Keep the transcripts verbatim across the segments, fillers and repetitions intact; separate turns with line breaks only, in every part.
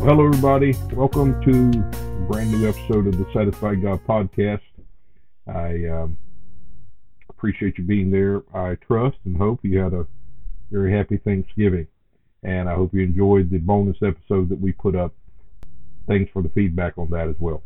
Well, hello, everybody. Welcome to a brand new episode of the Satisfied God podcast. I um, appreciate you being there. I trust and hope you had a very happy Thanksgiving, and I hope you enjoyed the bonus episode that we put up. Thanks for the feedback on that as well.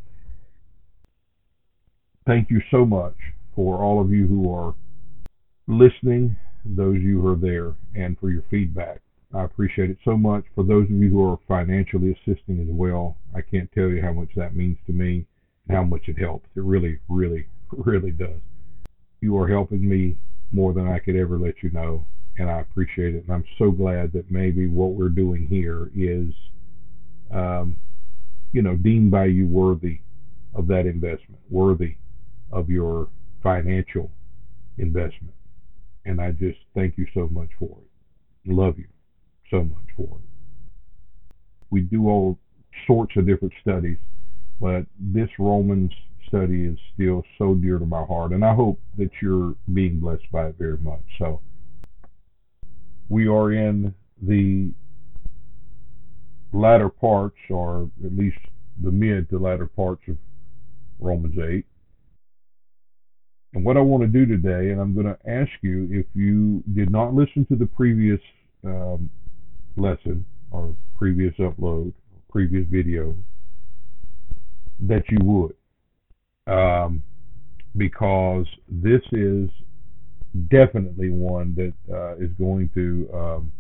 Thank you so much for all of you who are listening, those of you who are there, and for your feedback. I appreciate it so much. For those of you who are financially assisting as well, I can't tell you how much that means to me and how much it helps. It really, really, really does. You are helping me more than I could ever let you know, and I appreciate it. And I'm so glad that maybe what we're doing here is, um, you know, deemed by you worthy of that investment, worthy of your financial investment. And I just thank you so much for it. Love you so much for it. We do all sorts of different studies, but this Romans study is still so dear to my heart, and I hope that you're being blessed by it very much. So we are in the latter parts, or at least the mid to latter parts of Romans eight. And what I want to do today, and I'm going to ask you, if you did not listen to the previous um, lesson or previous upload, previous video, that you would, um, because this is definitely one that uh, is going to um,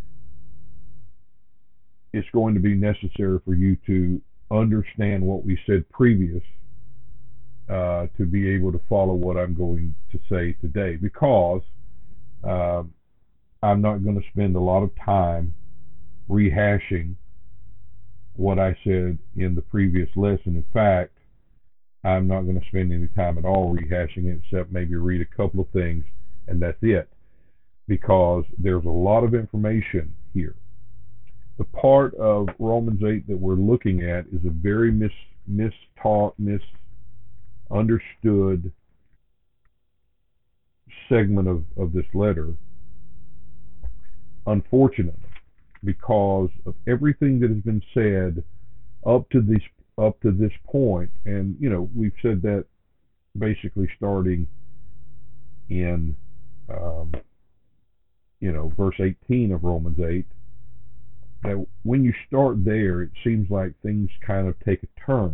it's going to be necessary for you to understand what we said previous uh, to be able to follow what I'm going to say today, because uh, I'm not going to spend a lot of time rehashing what I said in the previous lesson. In fact, I'm not going to spend any time at all rehashing it, except maybe read a couple of things, and that's it, because there's a lot of information here. The part of Romans eight that we're looking at is a very mis mistaught, misunderstood segment of, of this letter, unfortunately, because of everything that has been said up to this up to this point. And you know, we've said that basically starting in um, you know verse eighteen of Romans eight, that when you start there, it seems like things kind of take a turn,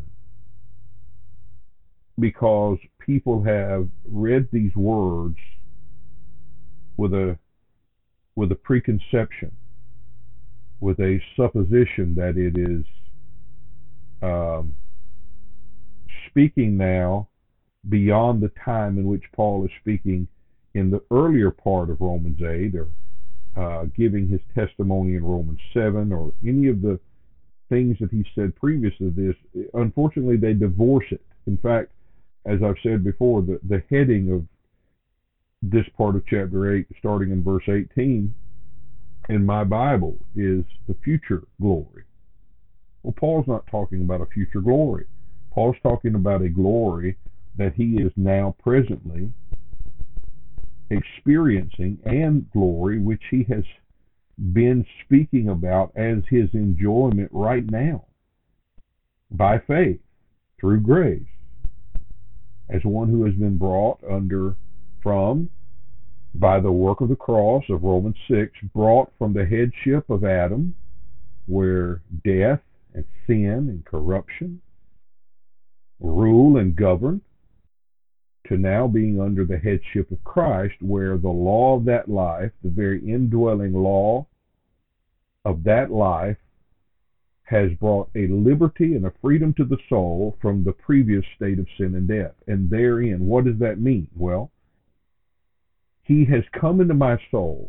because people have read these words with a with a preconception, with a supposition that it is um, speaking now beyond the time in which Paul is speaking in the earlier part of Romans eight, or uh, giving his testimony in Romans seven, or any of the things that he said previous to this. Unfortunately, they divorce it. In fact, as I've said before, the, the heading of this part of chapter eight, starting in verse eighteen, in my Bible, is the future glory. Well, Paul's not talking about a future glory. Paul's talking about a glory that he is now presently experiencing, and glory which he has been speaking about as his enjoyment right now, by faith, through grace, as one who has been brought under from, by the work of the cross of Romans six, brought from the headship of Adam, where death and sin and corruption rule and govern, to now being under the headship of Christ, where the law of that life, the very indwelling law of that life, has brought a liberty and a freedom to the soul from the previous state of sin and death. And therein, what does that mean? Well, he has come into my soul,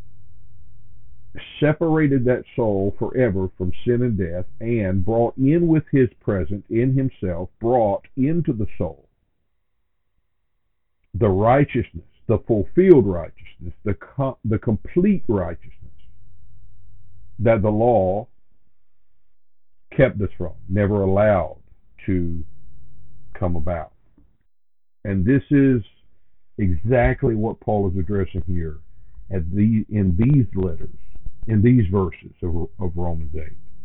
separated that soul forever from sin and death, and brought in with his presence in himself, brought into the soul the righteousness, the fulfilled righteousness, the com the complete righteousness that the law kept us from, never allowed to come about. And this is exactly what Paul is addressing here at the in these letters, in these verses of, of Romans eight.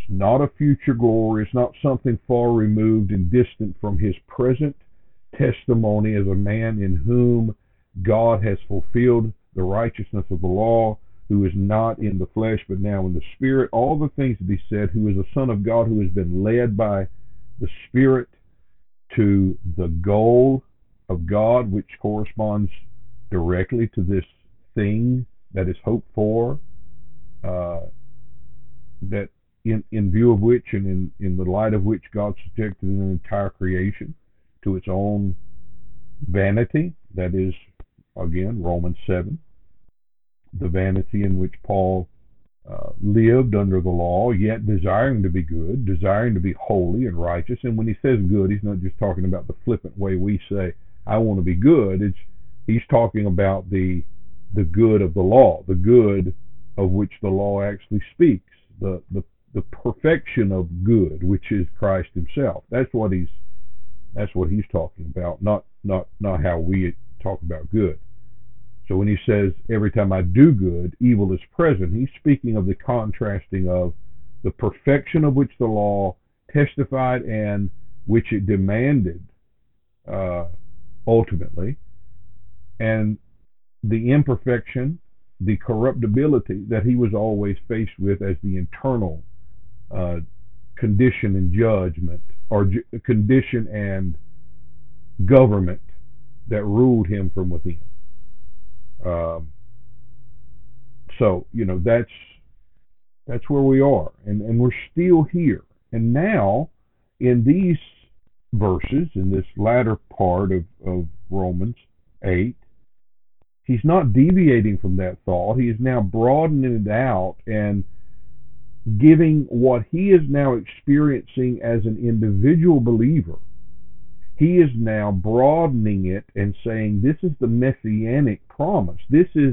not a future glory. It's not something far removed and distant from his present testimony as a man in whom God has fulfilled the righteousness of the law, who is not in the flesh but now in the Spirit. All the things to be said, who is a Son of God, who has been led by the Spirit to the goal of God, which corresponds directly to this thing that is hoped for, uh, that in, in view of which and in, in the light of which God subjected an entire creation to its own vanity. That is, again, Romans seven. The vanity in which Paul uh, lived under the law, yet desiring to be good, desiring to be holy and righteous. And when he says good, he's not just talking about the flippant way we say, I want to be good. It's he's talking about the the good of the law, the good of which the law actually speaks, the the, the perfection of good, which is Christ himself. That's what he's that's what he's talking about, not not not how we talk about good. So when he says, every time I do good, evil is present, he's speaking of the contrasting of the perfection of which the law testified and which it demanded uh, ultimately, and the imperfection, the corruptibility that he was always faced with as the internal uh, condition and judgment, or ju- condition and government that ruled him from within. Um, so, you know, that's that's where we are, and, and we're still here. And now, in these verses, in this latter part of, of Romans eight, he's not deviating from that thought. He is now broadening it out and giving what he is now experiencing as an individual believer. He is now broadening it and saying, this is the messianic promise. This is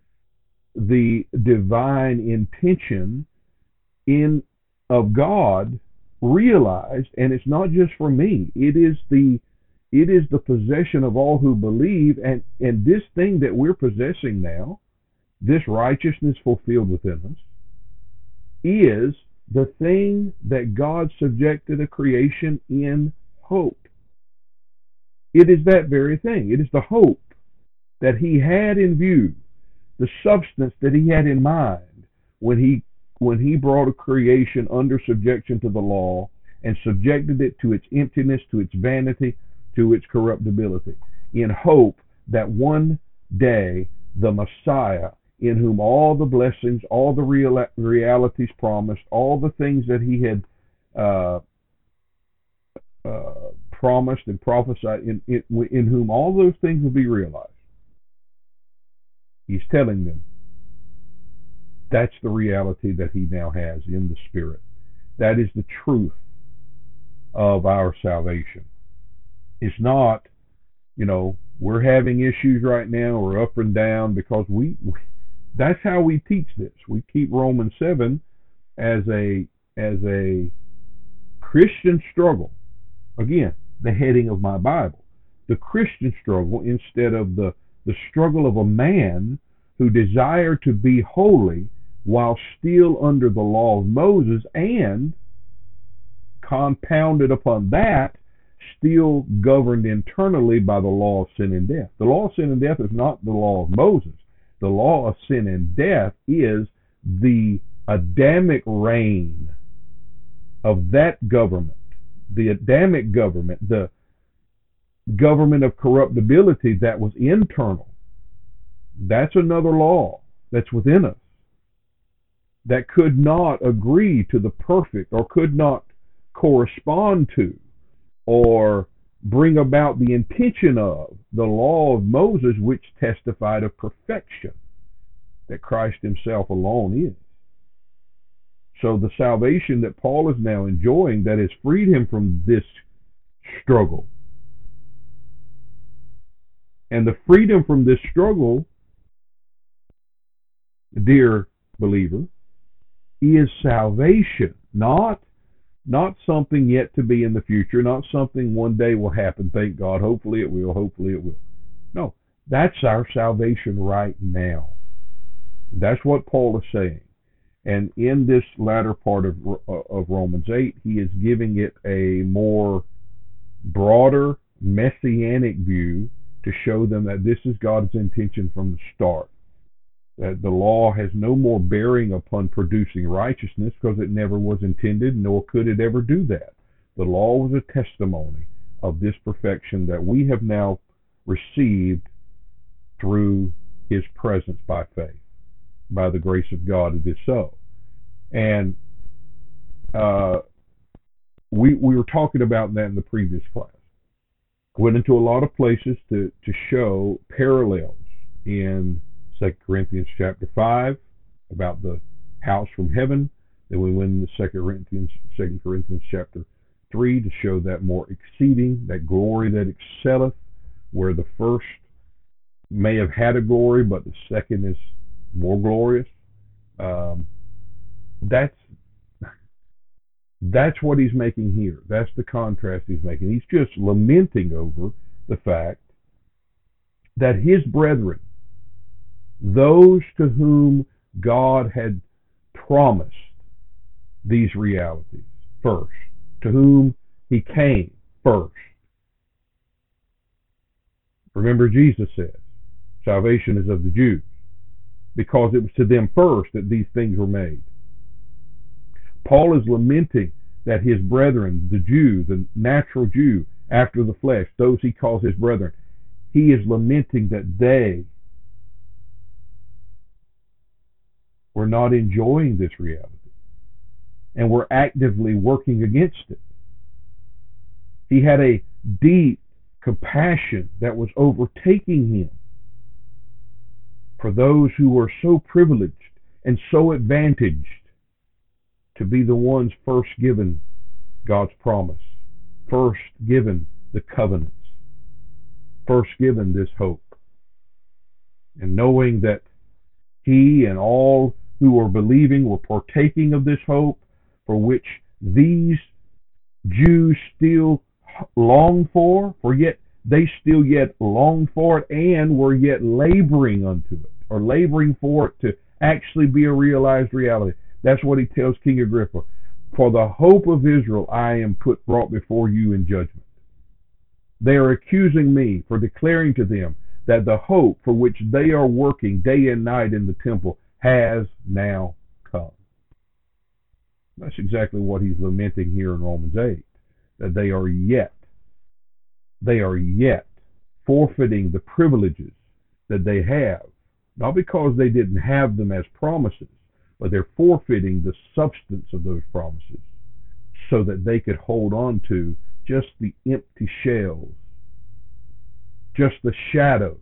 the divine intention in of God realized, and it's not just for me. It is the it is the possession of all who believe, and, and this thing that we're possessing now, this righteousness fulfilled within us, is the thing that God subjected a creation in hope. It is that very thing. It is the hope that he had in view, the substance that he had in mind when he when he brought a creation under subjection to the law and subjected it to its emptiness, to its vanity, to its corruptibility, in hope that one day the Messiah, in whom all the blessings, all the real realities promised, all the things that he had uh, uh, promised and prophesied, in, in, in whom all those things will be realized. He's telling them that's the reality that he now has in the Spirit. That is the truth of our salvation. It's not, you know, we're having issues right now, we're up and down, because we, we that's how we teach this. We keep Romans seven as a as a Christian struggle. Again, the heading of my Bible. The Christian struggle, instead of the, the struggle of a man who desired to be holy while still under the law of Moses, and compounded upon that, still governed internally by the law of sin and death. The law of sin and death is not the law of Moses. The law of sin and death is the Adamic reign of that government. The Adamic government, the government of corruptibility that was internal. That's another law that's within us, that could not agree to the perfect, or could not correspond to, or bring about the intention of the law of Moses, which testified of perfection, that Christ himself alone is. So the salvation that Paul is now enjoying, that has freed him from this struggle, and the freedom from this struggle, dear believer, is salvation, not not something yet to be in the future, not something one day will happen. Thank God. Hopefully it will. Hopefully it will. No, that's our salvation right now. That's what Paul is saying. And in this latter part of, of Romans eight, he is giving it a more broader messianic view to show them that this is God's intention from the start. That the law has no more bearing upon producing righteousness because it never was intended, nor could it ever do that. The law was a testimony of this perfection that we have now received through his presence by faith. By the grace of God, it is so. And uh, we we were talking about that in the previous class. Went into a lot of places to, to show parallels in Second Corinthians chapter five about the house from heaven. Then we went into Second Corinthians, Second Corinthians chapter three to show that more exceeding, that glory that excelleth, where the first may have had a glory, but the second is more glorious. Um, that's that's what he's making here. That's the contrast he's making. He's just lamenting over the fact that his brethren, those to whom God had promised these realities first, to whom he came first. Remember, Jesus said, salvation is of the Jews, because it was to them first that these things were made. Paul is lamenting that his brethren, the Jew, the natural Jew, after the flesh, those he calls his brethren, he is lamenting that they were not enjoying this reality and were actively working against it. He had a deep compassion that was overtaking him for those who were so privileged and so advantaged to be the ones first given God's promise, first given the covenants, first given this hope. And knowing that he and all who were believing were partaking of this hope, for which these Jews still long for, for yet they still yet long for it and were yet laboring unto it, or laboring for it to actually be a realized reality. That's what he tells King Agrippa. For the hope of Israel I am put brought before you in judgment. They are accusing me for declaring to them that the hope for which they are working day and night in the temple has now come. That's exactly what he's lamenting here in Romans eight, that they are yet, they are yet forfeiting the privileges that they have, not because they didn't have them as promises, but they're forfeiting the substance of those promises so that they could hold on to just the empty shells, just the shadows,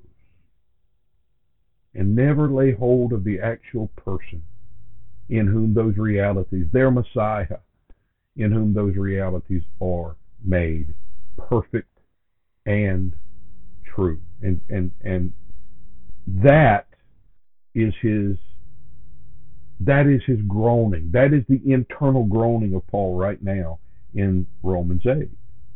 and never lay hold of the actual person in whom those realities, their Messiah, in whom those realities are made perfect and true. And and and that is his that is his groaning. That is the internal groaning of Paul right now in Romans eight.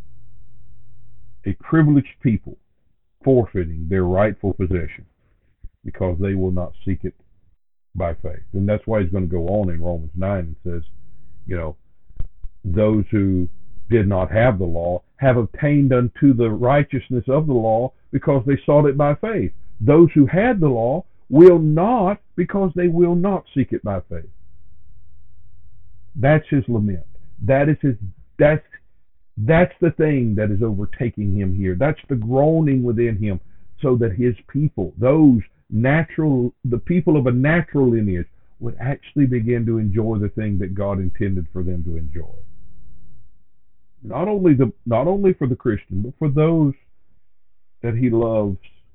A privileged people forfeiting their rightful possession because they will not seek it by faith. And that's why he's going to go on in Romans nine and says, you know, those who did not have the law have obtained unto the righteousness of the law because they sought it by faith. Those who had the law will not, because they will not seek it by faith. That's his lament. That is his, that's, that's the thing that is overtaking him here. That's the groaning within him, so that his people, those natural, the people of a natural lineage, would actually begin to enjoy the thing that God intended for them to enjoy. Not only the, not only for the Christian, but for those that he loves.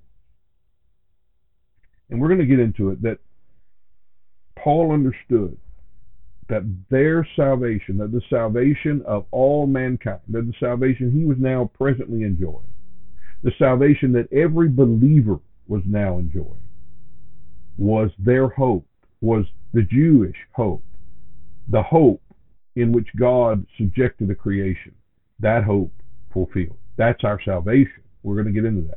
And we're going to get into it, that Paul understood that their salvation, that the salvation of all mankind, that the salvation he was now presently enjoying, the salvation that every believer was now enjoying, was their hope, was the Jewish hope, the hope in which God subjected the creation. That hope fulfilled. That's our salvation. We're going to get into that,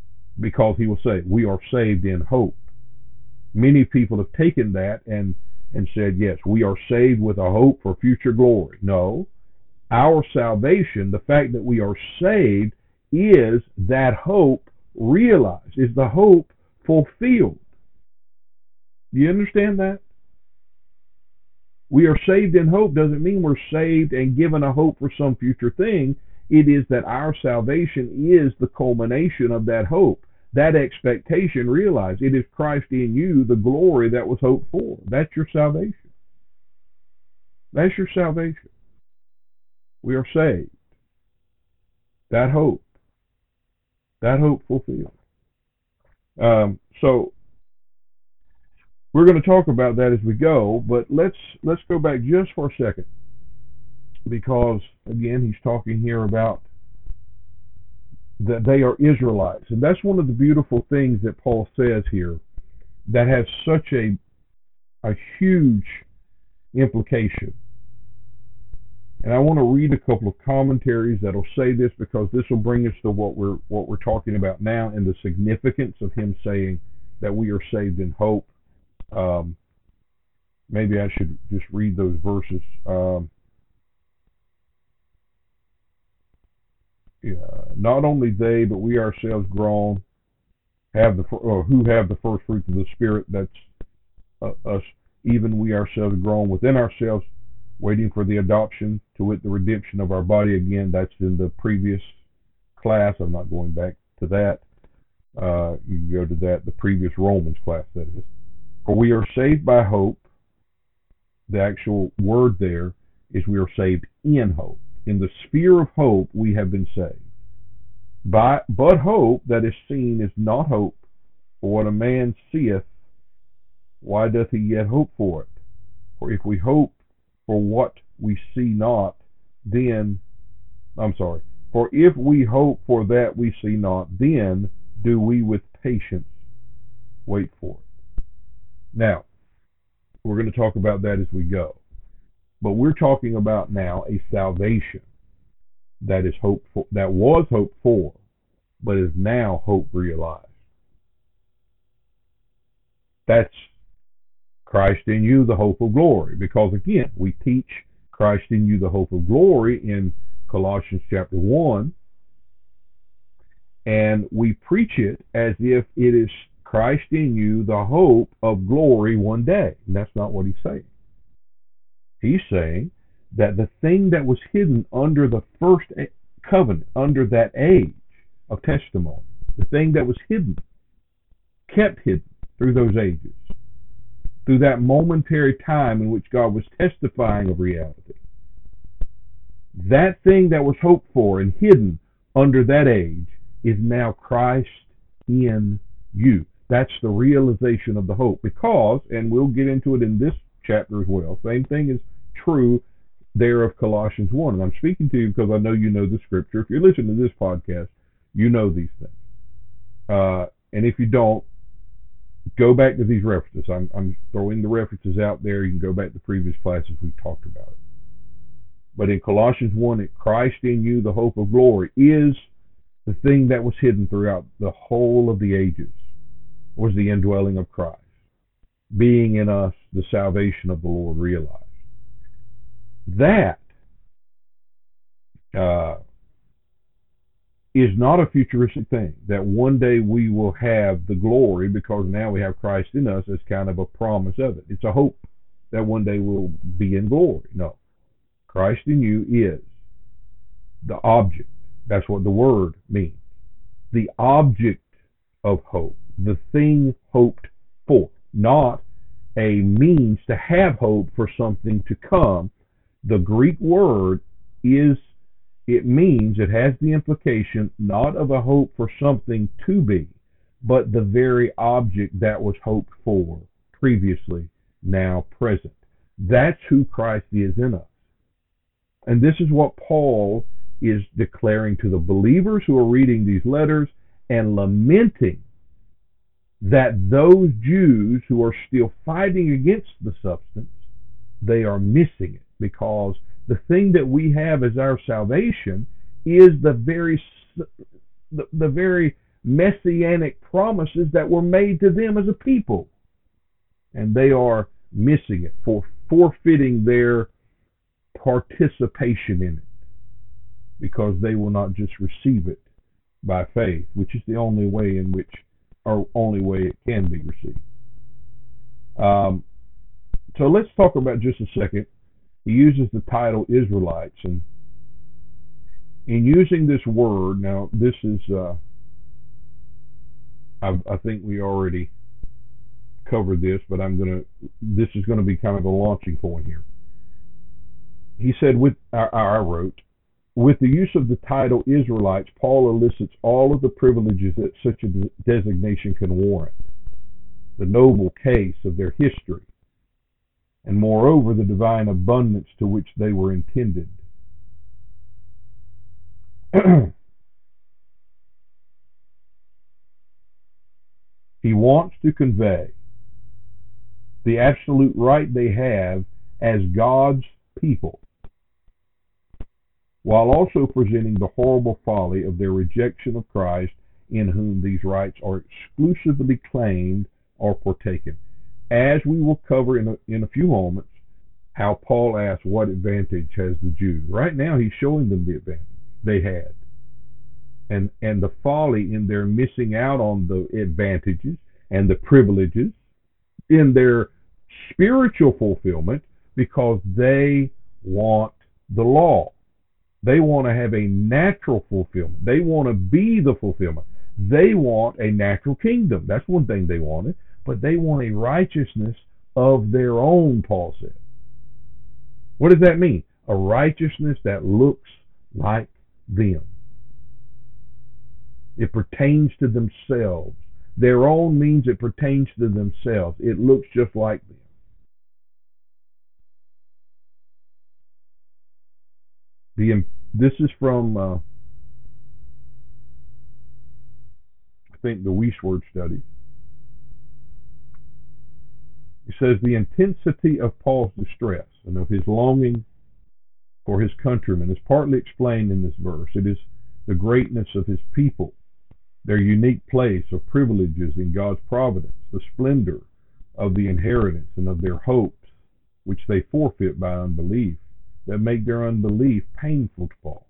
because he will say, we are saved in hope. Many people have taken that and and said, yes, we are saved with a hope for future glory. No, our salvation, the fact that we are saved, is that hope realized, is the hope fulfilled. Do you understand that? We are saved in hope doesn't mean we're saved and given a hope for some future thing. It is that our salvation is the culmination of that hope, that expectation realized. It is Christ in you, the glory that was hoped for. That's your salvation. That's your salvation. We are saved. That hope. That hope fulfilled. Um, so we're going to talk about that as we go, but let's let's go back just for a second, because again he's talking here about that they are Israelites, and that's one of the beautiful things that Paul says here that has such a a huge implication. And I want to read a couple of commentaries that'll say this, because this will bring us to what we're what we're talking about now and the significance of him saying that we are saved in hope. Um, maybe I should just read those verses. Um, yeah, not only they, but we ourselves grown have the or who have the first fruits of the Spirit. That's uh, us. Even we ourselves grown within ourselves, waiting for the adoption, to wit, the redemption of our body. Again, that's in the previous class. I'm not going back to that. Uh, you can go to that, the previous Romans class, that is. For we are saved by hope. The actual word there is we are saved in hope. In the sphere of hope, we have been saved. By, but hope that is seen is not hope. For what a man seeth, why doth he yet hope for it? For if we hope for what we see not, then, I'm sorry, for if we hope for that we see not, then do we with patience wait for it. Now, we're going to talk about that as we go. But we're talking about now a salvation that is hoped for, that was hoped for, but is now hope realized. That's Christ in you, the hope of glory. Because again, we teach Christ in you, the hope of glory in Colossians chapter one, and we preach it as if it is Christ in you, the hope of glory one day. And that's not what he's saying. He's saying that the thing that was hidden under the first covenant, under that age of testimony, the thing that was hidden, kept hidden through those ages, through that momentary time in which God was testifying of reality, that thing that was hoped for and hidden under that age is now Christ in you. That's the realization of the hope. Because, and we'll get into it in this chapter as well, same thing is true there of Colossians one. And I'm speaking to you because I know you know the scripture. If you're listening to this podcast, you know these things. Uh, and if you don't, go back to these references. I'm, I'm throwing the references out there. You can go back to previous classes we've talked about it. But in Colossians one, it, Christ in you, the hope of glory, is the thing that was hidden throughout the whole of the ages, was the indwelling of Christ, being in us the salvation of the Lord realized. That uh, is not a futuristic thing, that one day we will have the glory because now we have Christ in us as kind of a promise of it. It's a hope that one day we'll be in glory. No. Christ in you is the object. That's what the word means. The object of hope. The thing hoped for. Not a means to have hope for something to come. The Greek word is, it means, it has the implication not of a hope for something to be, but the very object that was hoped for previously, now present. That's who Christ is in us. And this is what Paul is declaring to the believers who are reading these letters and lamenting that those Jews who are still fighting against the substance, they are missing it, because the thing that we have as our salvation is the very the, the very messianic promises that were made to them as a people. And they are missing it, for forfeiting their participation in it, because they will not just receive it by faith, which is the only way in which, or only way it can be received. Um, so let's talk about just a second. He uses the title Israelites, and in using this word, now this is, uh, I, I think we already covered this, but I'm gonna, this is going to be kind of a launching point here. He said, with I, I wrote, with the use of the title Israelites, Paul elicits all of the privileges that such a designation can warrant, the noble case of their history, and moreover the divine abundance to which they were intended. He wants to convey the absolute right they have as God's people, while also presenting the horrible folly of their rejection of Christ, in whom these rights are exclusively claimed or partaken. As we will cover in a, in a few moments, how Paul asks, what advantage has the Jew? Right now he's showing them the advantage they had, and and the folly in their missing out on the advantages and the privileges in their spiritual fulfillment, because they want the law. They want to have a natural fulfillment. They want to be the fulfillment. They want a natural kingdom. That's one thing they wanted. But they want a righteousness of their own, Paul said. What does that mean? A righteousness that looks like them. It pertains to themselves. Their own means it pertains to themselves. It looks just like them. The, this is from, uh, I think, the Wuest Studies. It says the intensity of Paul's distress and of his longing for his countrymen is partly explained in this verse. It is the greatness of his people, their unique place of privileges in God's providence, the splendor of the inheritance and of their hopes, which they forfeit by unbelief, that make their unbelief painful to Paul.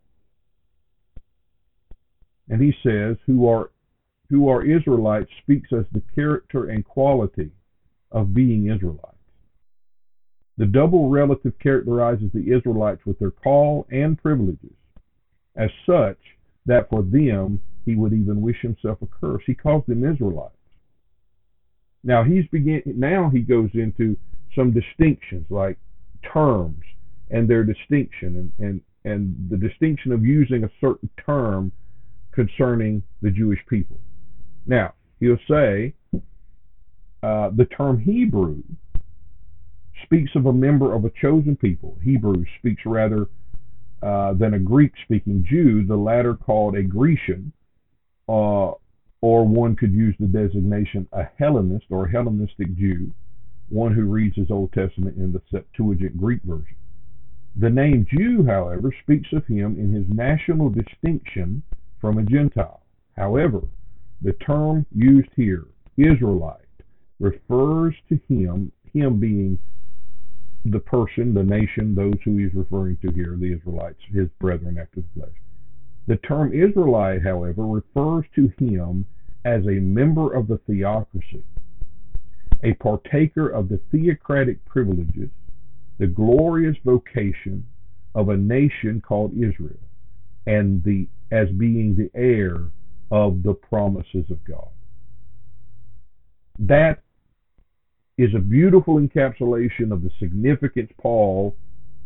And he says, who are who are Israelites speaks as the character and quality of being Israelites. The double relative characterizes the Israelites with their call and privileges, as such that for them he would even wish himself a curse. He calls them Israelites. Now he's begin. Now he goes into some distinctions, like terms and their distinction, and, and, and the distinction of using a certain term concerning the Jewish people. Now, he'll say uh, the term Hebrew speaks of a member of a chosen people. Hebrew speaks rather uh, than a Greek-speaking Jew, the latter called a Grecian, uh, or one could use the designation a Hellenist or Hellenistic Jew, one who reads his Old Testament in the Septuagint Greek version. The name Jew, however, speaks of him in his national distinction from a Gentile. However, the term used here, Israelite, refers to him, him being the person, the nation, those who he's referring to here, the Israelites, his brethren after the flesh. The term Israelite, however, refers to him as a member of the theocracy, a partaker of the theocratic privileges, the glorious vocation of a nation called Israel, and the as being the heir of the promises of God. That is a beautiful encapsulation of the significance Paul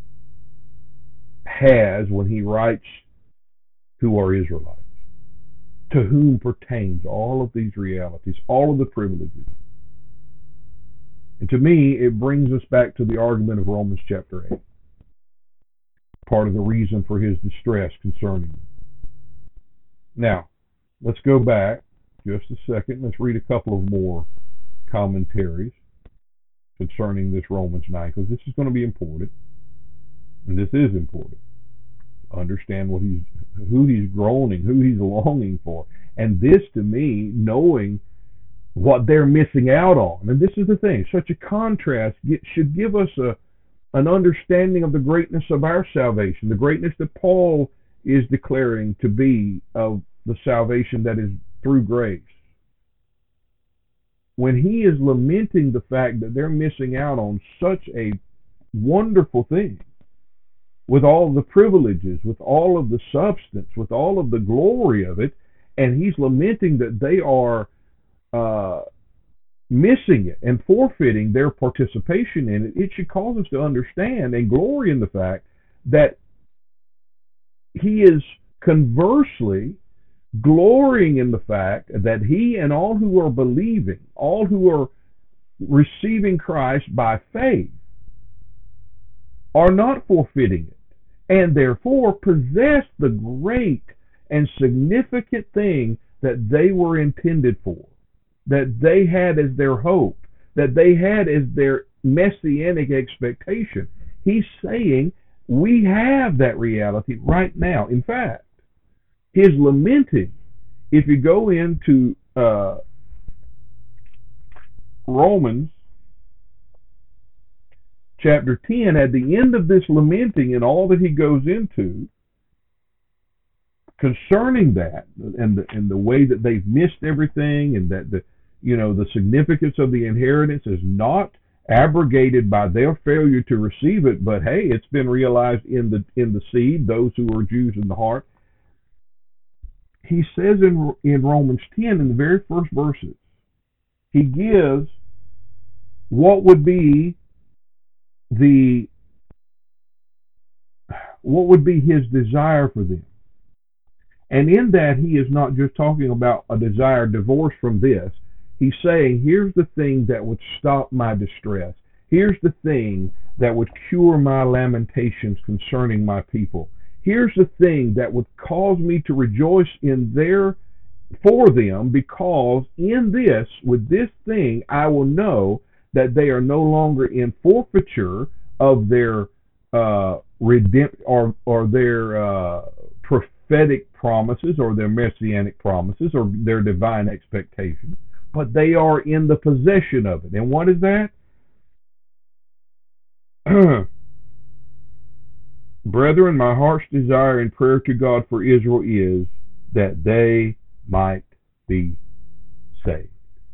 has when he writes, who are Israelites, to whom pertains all of these realities, all of the privileges. And to me, it brings us back to the argument of Romans chapter eight, part of the reason for his distress concerning them. Now, let's go back just a second. Let's read a couple of more commentaries concerning this Romans nine, because this is going to be important, and this is important. Understand what he's, who he's groaning, who he's longing for. And this, to me, knowing what they're missing out on. And this is the thing, such a contrast should give us a an understanding of the greatness of our salvation, the greatness that Paul is declaring to be of the salvation that is through grace. When he is lamenting the fact that they're missing out on such a wonderful thing, with all the privileges, with all of the substance, with all of the glory of it, and he's lamenting that they are uh, missing it and forfeiting their participation in it, it should cause us to understand and glory in the fact that he is conversely glorying in the fact that he and all who are believing, all who are receiving Christ by faith, are not forfeiting it, and therefore possess the great and significant thing that they were intended for, that they had as their hope, that they had as their messianic expectation. He's saying we have that reality right now. In fact, his lamenting, if you go into uh, Romans chapter ten, at the end of this lamenting and all that he goes into concerning that, and the, and the way that they've missed everything, and that the you know the significance of the inheritance is not abrogated by their failure to receive it, but hey, it's been realized in the in the seed, those who are Jews in the heart. He says in in Romans ten, in the very first verses, he gives what would be the what would be his desire for them. And in that, he is not just talking about a desire divorced from this. He's saying, here's the thing that would stop my distress. Here's the thing that would cure my lamentations concerning my people. Here's the thing that would cause me to rejoice in their for them, because in this, with this thing, I will know that they are no longer in forfeiture of their uh, redempt or or their uh, prophetic promises, or their messianic promises, or their divine expectations, but they are in the possession of it. And what is that? Brethren, my heart's desire and prayer to God for Israel is that they might be saved.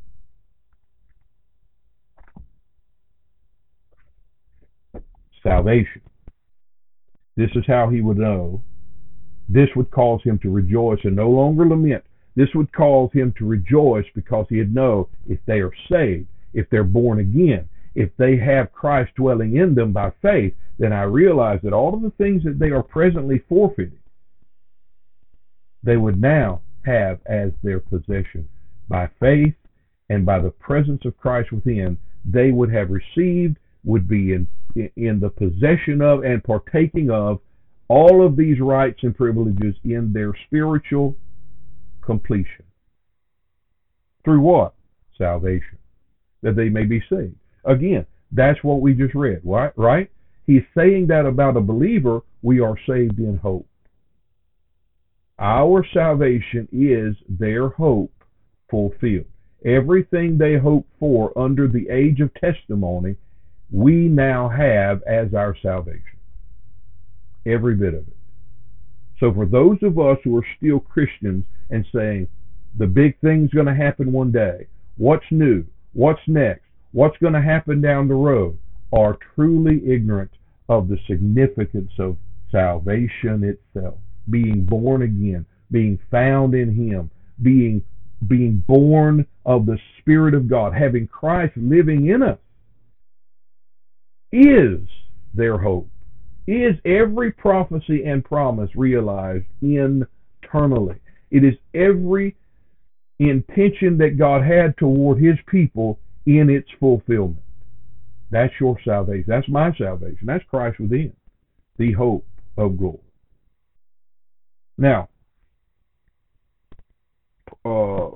Salvation. This is how he would know. This would cause him to rejoice and no longer lament. This would cause him to rejoice because he'd know if they are saved, if they're born again, if they have Christ dwelling in them by faith, then I realize that all of the things that they are presently forfeiting, they would now have as their possession. By faith and by the presence of Christ within, they would have received, would be in, in the possession of and partaking of all of these rights and privileges in their spiritual completion. Through what? Salvation. That they may be saved. Again, that's what we just read, right? Right? He's saying that about a believer, we are saved in hope. Our salvation is their hope fulfilled. Everything they hoped for under the age of testimony, we now have as our salvation. Every bit of it. So for those of us who are still Christians and saying, the big thing's going to happen one day, what's new, what's next, what's going to happen down the road, are truly ignorant of the significance of salvation itself, being born again, being found in him, being being born of the Spirit of God, having Christ living in us, is their hope. Is every prophecy and promise realized internally. It is every intention that God had toward his people in its fulfillment. That's your salvation. That's my salvation. That's Christ within, the hope of glory. Now, uh,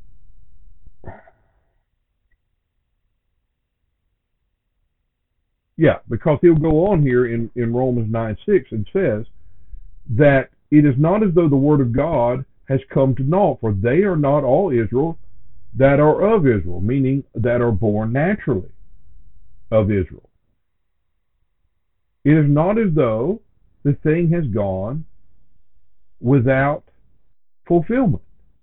yeah, because he'll go on here in, in Romans nine six and says that it is not as though the word of God has come to naught, for they are not all Israel that are of Israel, meaning that are born naturally of Israel. It is not as though the thing has gone without fulfillment.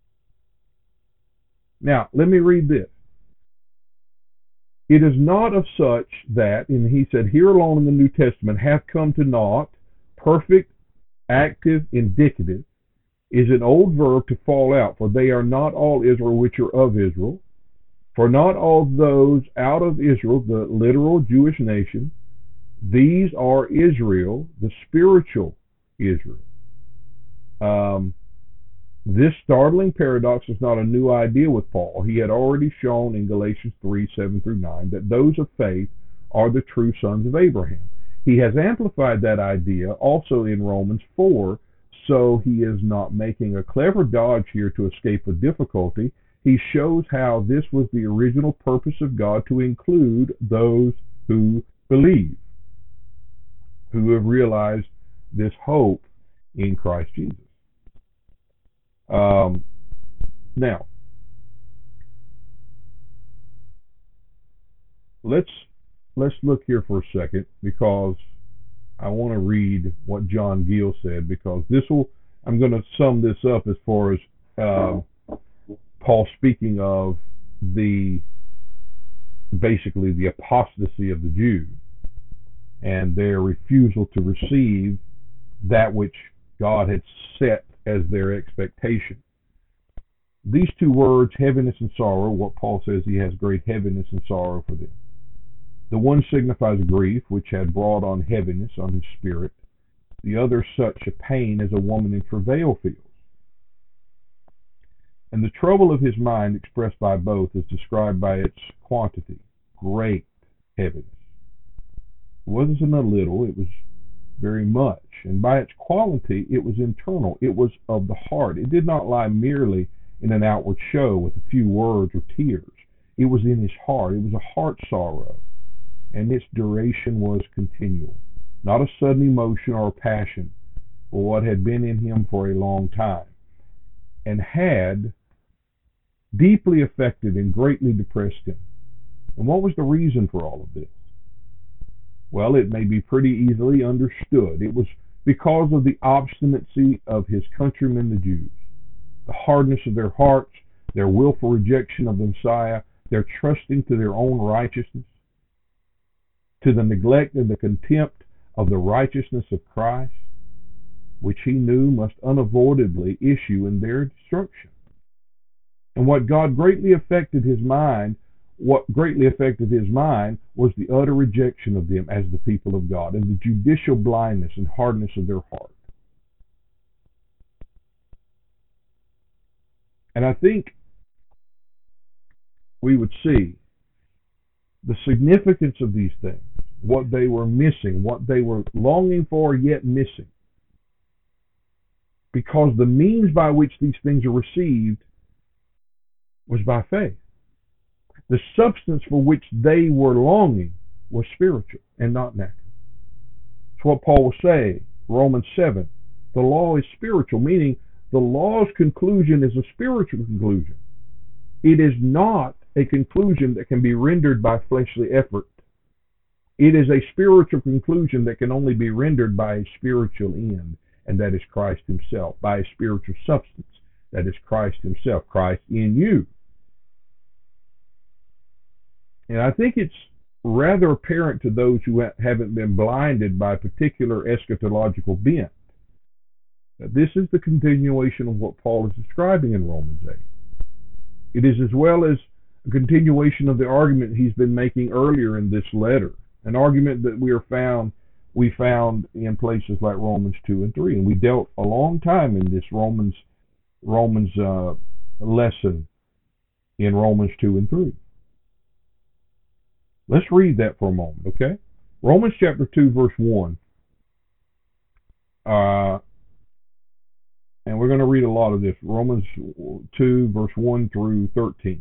Now, let me read this. It is not of such that, and he said, here alone in the New Testament, hath come to naught, perfect, active, indicative, is an old verb to fall out, for they are not all Israel which are of Israel, for not all those out of Israel, the literal Jewish nation, these are Israel, the spiritual Israel. Um, this startling paradox is not a new idea with Paul. He had already shown in Galatians three, seven through nine, that those of faith are the true sons of Abraham. He has amplified that idea also in Romans four, so he is not making a clever dodge here to escape a difficulty. He shows how this was the original purpose of God, to include those who believe, who have realized this hope in Christ Jesus. Um, now, let's let's look here for a second, because I want to read what John Gill said, because this will, I'm going to sum this up as far as uh, Paul speaking of the, basically the apostasy of the Jews and their refusal to receive that which God had set as their expectation. These two words, heaviness and sorrow, what Paul says, he has great heaviness and sorrow for them. The one signifies grief, which had brought on heaviness on his spirit. The other such a pain as a woman in travail feels. And the trouble of his mind expressed by both is described by its quantity, great heaviness. It wasn't a little, it was very much. And by its quality, it was internal. It was of the heart. It did not lie merely in an outward show with a few words or tears. It was in his heart. It was a heart sorrow, and its duration was continual, not a sudden emotion or a passion, but what had been in him for a long time, and had deeply affected and greatly depressed him. And what was the reason for all of this? Well, it may be pretty easily understood. It was because of the obstinacy of his countrymen, the Jews, the hardness of their hearts, their willful rejection of the Messiah, their trusting to their own righteousness, to the neglect and the contempt of the righteousness of Christ, which he knew must unavoidably issue in their destruction. And what God greatly affected his mind, what greatly affected his mind was the utter rejection of them as the people of God, and the judicial blindness and hardness of their heart. And I think we would see the significance of these things, what they were missing, what they were longing for yet missing. Because the means by which these things are received was by faith. The substance for which they were longing was spiritual and not natural. That's what Paul will say, Romans seven. The law is spiritual, meaning the law's conclusion is a spiritual conclusion. It is not a conclusion that can be rendered by fleshly effort. It is a spiritual conclusion that can only be rendered by a spiritual end, and that is Christ himself, by a spiritual substance, that is Christ himself, Christ in you. And I think it's rather apparent to those who haven't been blinded by a particular eschatological bent that this is the continuation of what Paul is describing in Romans eight. It is as well as a continuation of the argument he's been making earlier in this letter, an argument that we are found we found in places like Romans two and three, and we dealt a long time in this Romans Romans uh, lesson in Romans two and three. Let's read that for a moment, okay? Romans chapter two, verse one. Uh, and we're going to read a lot of this. Romans two, verse one through thirteen.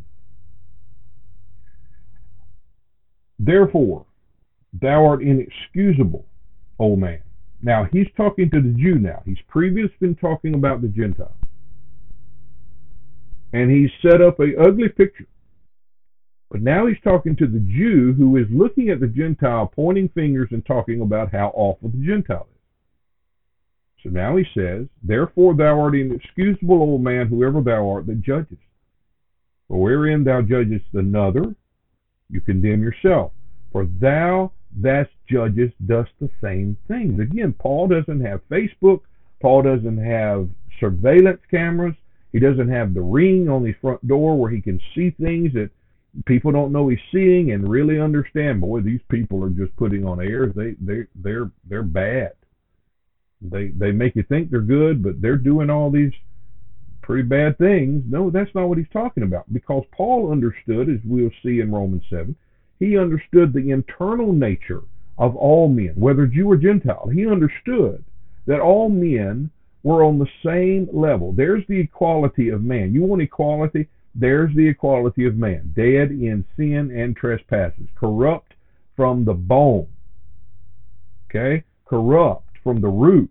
Therefore, thou art inexcusable, O man. Now, he's talking to the Jew now. He's previously been talking about the Gentiles. And he's set up an ugly picture. But now he's talking to the Jew who is looking at the Gentile, pointing fingers and talking about how awful the Gentile is. So now he says, therefore thou art an excusable old man, whoever thou art that judgest. For wherein thou judgest another, you condemn yourself. For thou that judgest dost the same things. Again, Paul doesn't have Facebook. Paul doesn't have surveillance cameras. He doesn't have the ring on his front door where he can see things that people don't know he's seeing and really understand. Boy, these people are just putting on airs. They they they're they're bad. They they make you think they're good, but they're doing all these pretty bad things. No, that's not what he's talking about. Because Paul understood, as we'll see in Romans seven, he understood the internal nature of all men, whether Jew or Gentile. He understood that all men were on the same level. There's the equality of man. You want equality? There's the equality of man. Dead in sin and trespasses. Corrupt from the bone. Okay? Corrupt from the root.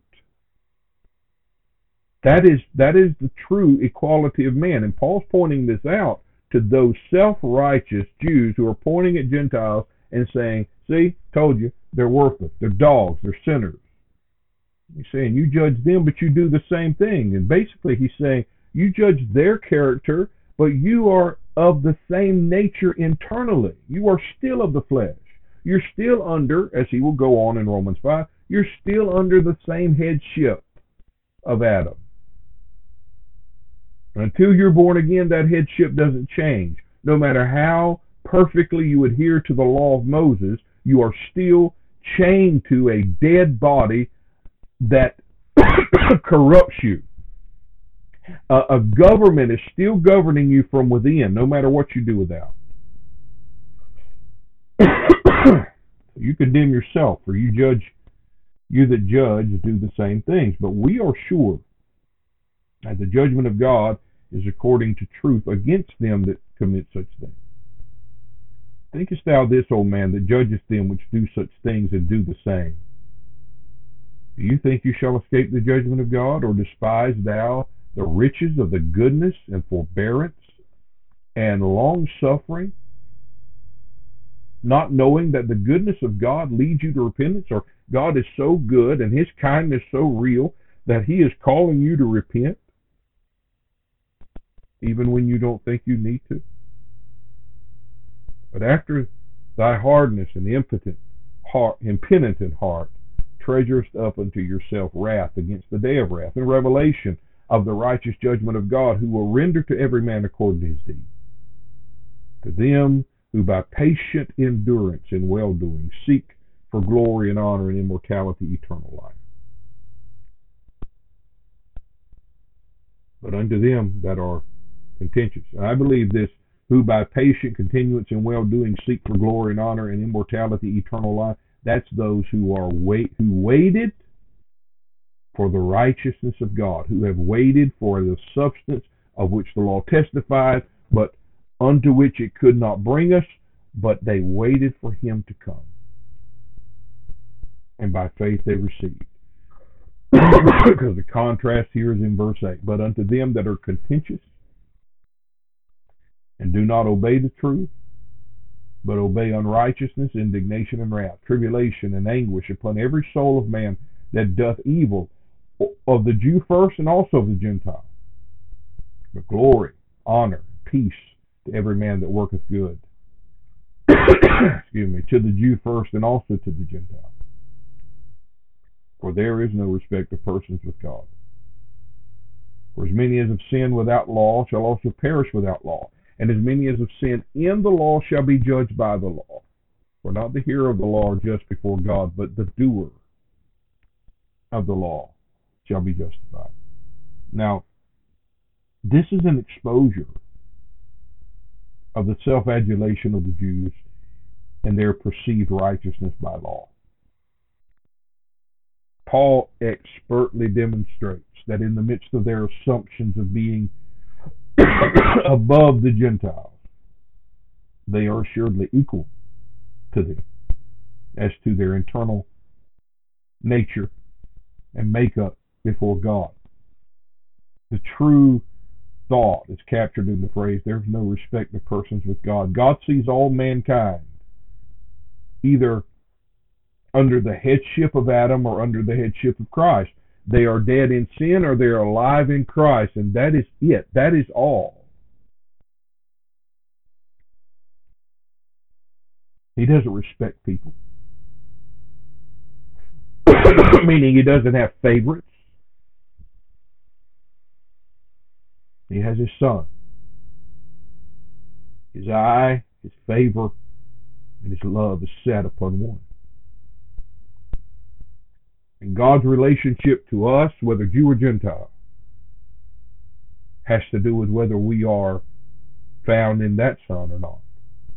That is, that is the true equality of man. And Paul's pointing this out to those self-righteous Jews who are pointing at Gentiles and saying, see, told you, they're worthless. They're dogs. They're sinners. He's saying, you judge them, but you do the same thing. And basically he's saying, you judge their character, but you are of the same nature internally. You are still of the flesh. You're still under, as he will go on in Romans five, you're still under the same headship of Adam. Until you're born again, that headship doesn't change. No matter how perfectly you adhere to the law of Moses, you are still chained to a dead body that corrupts you. Uh, a government is still governing you from within, no matter what you do without. You condemn yourself, for you judge, you that judge do the same things. But we are sure that the judgment of God is according to truth against them that commit such things. Thinkest thou this, O man, that judgest them which do such things and do the same? Do you think you shall escape the judgment of God, or despise thou the riches of the goodness and forbearance and long-suffering, not knowing that the goodness of God leads you to repentance? Or God is so good and his kindness so real that he is calling you to repent, even when you don't think you need to? But after thy hardness and impotent heart, impenitent heart, treasurest up unto yourself wrath against the day of wrath, and revelation of the righteous judgment of God, who will render to every man according to his deed. To them who by patient endurance and well-doing seek for glory and honor and immortality, eternal life. But unto them that are contentious, and I believe this, who by patient continuance and well-doing seek for glory and honor and immortality, eternal life, that's those who are wait, who waited for the righteousness of God, who have waited for the substance of which the law testified, but unto which it could not bring us, but they waited for him to come. And by faith they received. Because the contrast here is in verse eight. But unto them that are contentious and do not obey the truth, but obey unrighteousness, indignation, and wrath, tribulation and anguish upon every soul of man that doth evil, of the Jew first and also of the Gentile. But glory, honor, peace to every man that worketh good. Excuse me, to the Jew first and also to the Gentile. For there is no respect of persons with God. For as many as have sinned without law shall also perish without law. And as many as have sinned in the law shall be judged by the law. For not the hearer of the law are just before God, but the doer of the law shall be justified. Now, this is an exposure of the self-adulation of the Jews and their perceived righteousness by law. Paul expertly demonstrates that in the midst of their assumptions of being above the Gentiles, they are assuredly equal to them as to their internal nature and makeup before God. The true thought is captured in the phrase, there's no respect of persons with God. God sees all mankind either under the headship of Adam or under the headship of Christ. They are dead in sin or they are alive in Christ, and that is it. That is all. He doesn't respect people. Meaning he doesn't have favorites. He has his Son. His eye, his favor, and his love is set upon one. And God's relationship to us, whether Jew or Gentile, has to do with whether we are found in that Son or not.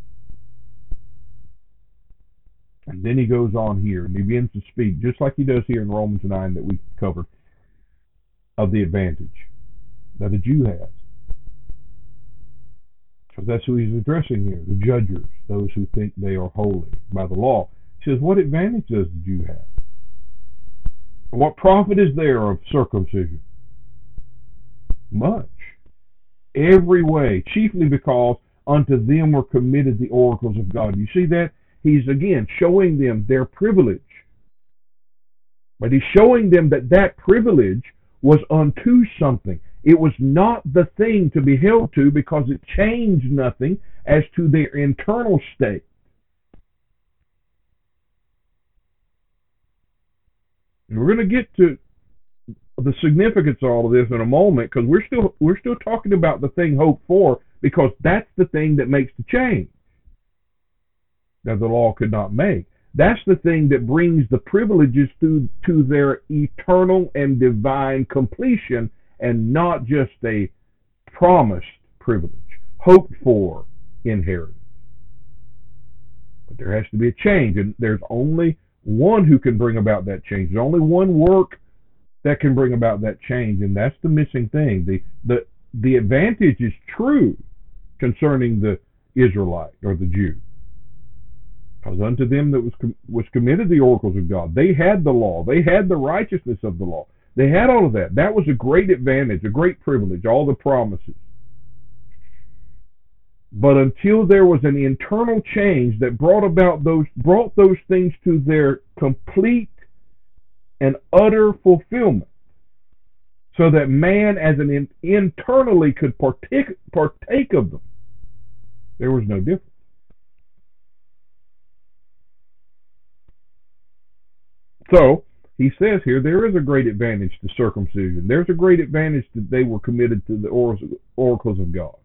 And then he goes on here and he begins to speak, just like he does here in Romans nine that we covered, of the advantage that a Jew has. Because that's who he's addressing here, the judges, those who think they are holy by the law. He says, what advantage does the Jew have? What profit is there of circumcision? Much. Every way, chiefly because unto them were committed the oracles of God. You see that? He's again showing them their privilege. But he's showing them that that privilege was unto something. It was not the thing to be held to because it changed nothing as to their internal state. And we're going to get to the significance of all of this in a moment, because we're still we're still talking about the thing hoped for, because that's the thing that makes the change that the law could not make. That's the thing that brings the privileges to to their eternal and divine completion, and not just a promised privilege, hoped for inheritance. But there has to be a change, and there's only one who can bring about that change. There's only one work that can bring about that change, and that's the missing thing. The the the advantage is true concerning the Israelite or the Jew. Because unto them that was was committed the oracles of God. They had the law. They had the righteousness of the law. They had all of that. That was a great advantage, a great privilege, all the promises. But until there was an internal change that brought about those brought those things to their complete and utter fulfillment, so that man as an in, internally could partake partake of them, there was no difference. So he says here there is a great advantage to circumcision. There's a great advantage that they were committed to the oracles of God.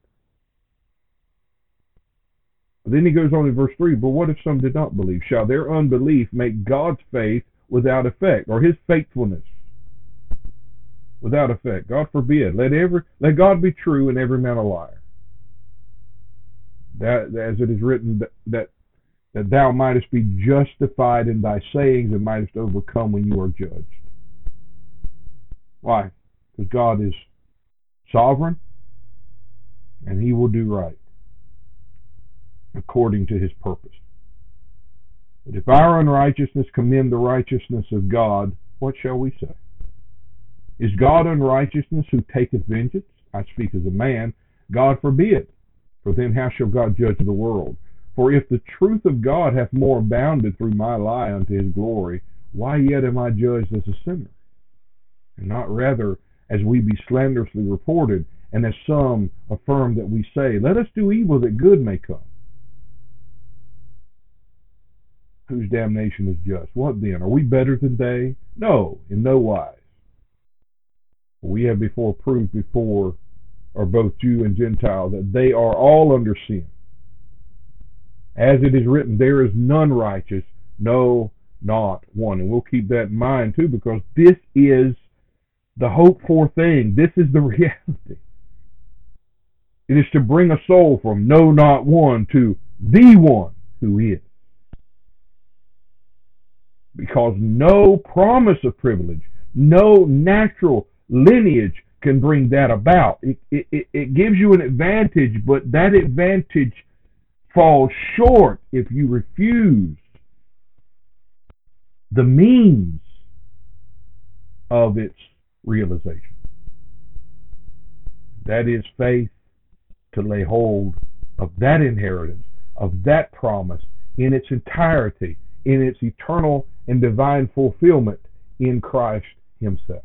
Then he goes on in verse three, but what if some did not believe? Shall their unbelief make God's faith without effect, or his faithfulness without effect? God forbid. Let every let God be true and every man a liar. That, as it is written, that, that that thou mightest be justified in thy sayings and mightest overcome when you are judged. Why? Because God is sovereign and he will do right according to his purpose. But if our unrighteousness commend the righteousness of God, what shall we say? Is God unrighteousness who taketh vengeance? I speak as a man. God forbid. For then how shall God judge the world? For if the truth of God hath more abounded through my lie unto his glory, why yet am I judged as a sinner? And not rather as we be slanderously reported, and as some affirm that we say, let us do evil that good may come. Whose damnation is just? What then? Are we better than they? No, in no wise. We have before proved before, or both Jew and Gentile, that they are all under sin. As it is written, there is none righteous, no, not one. And we'll keep that in mind too, because this is the hoped for thing. This is the reality. It is to bring a soul from no, not one to the one who is. Because no promise of privilege, no natural lineage can bring that about. It, it, it gives you an advantage, but that advantage falls short if you refuse the means of its realization. That is faith to lay hold of that inheritance, of that promise in its entirety, in its eternal and divine fulfillment in Christ himself.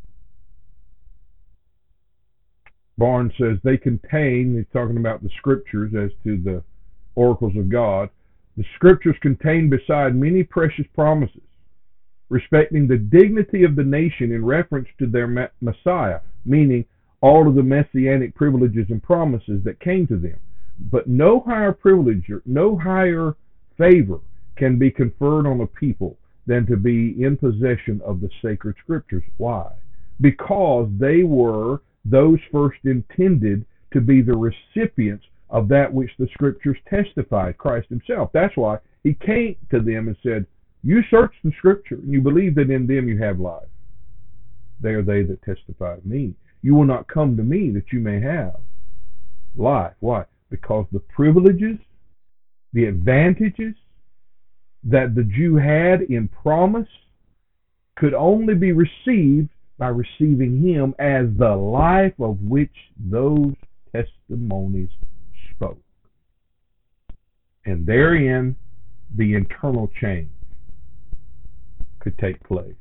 Barnes says they contain, he's talking about the scriptures as to the oracles of God, the scriptures contain beside many precious promises respecting the dignity of the nation in reference to their Messiah, meaning all of the messianic privileges and promises that came to them. But no higher privilege, or no higher favor can be conferred on a people than to be in possession of the sacred scriptures. Why? Because they were those first intended to be the recipients of that which the scriptures testified, Christ himself. That's why he came to them and said, you search the scripture, and you believe that in them you have life. They are they that testify of me. You will not come to me that you may have life. Why? Because the privileges, the advantages that the Jew had in promise could only be received by receiving him as the life of which those testimonies spoke. And therein the internal change could take place.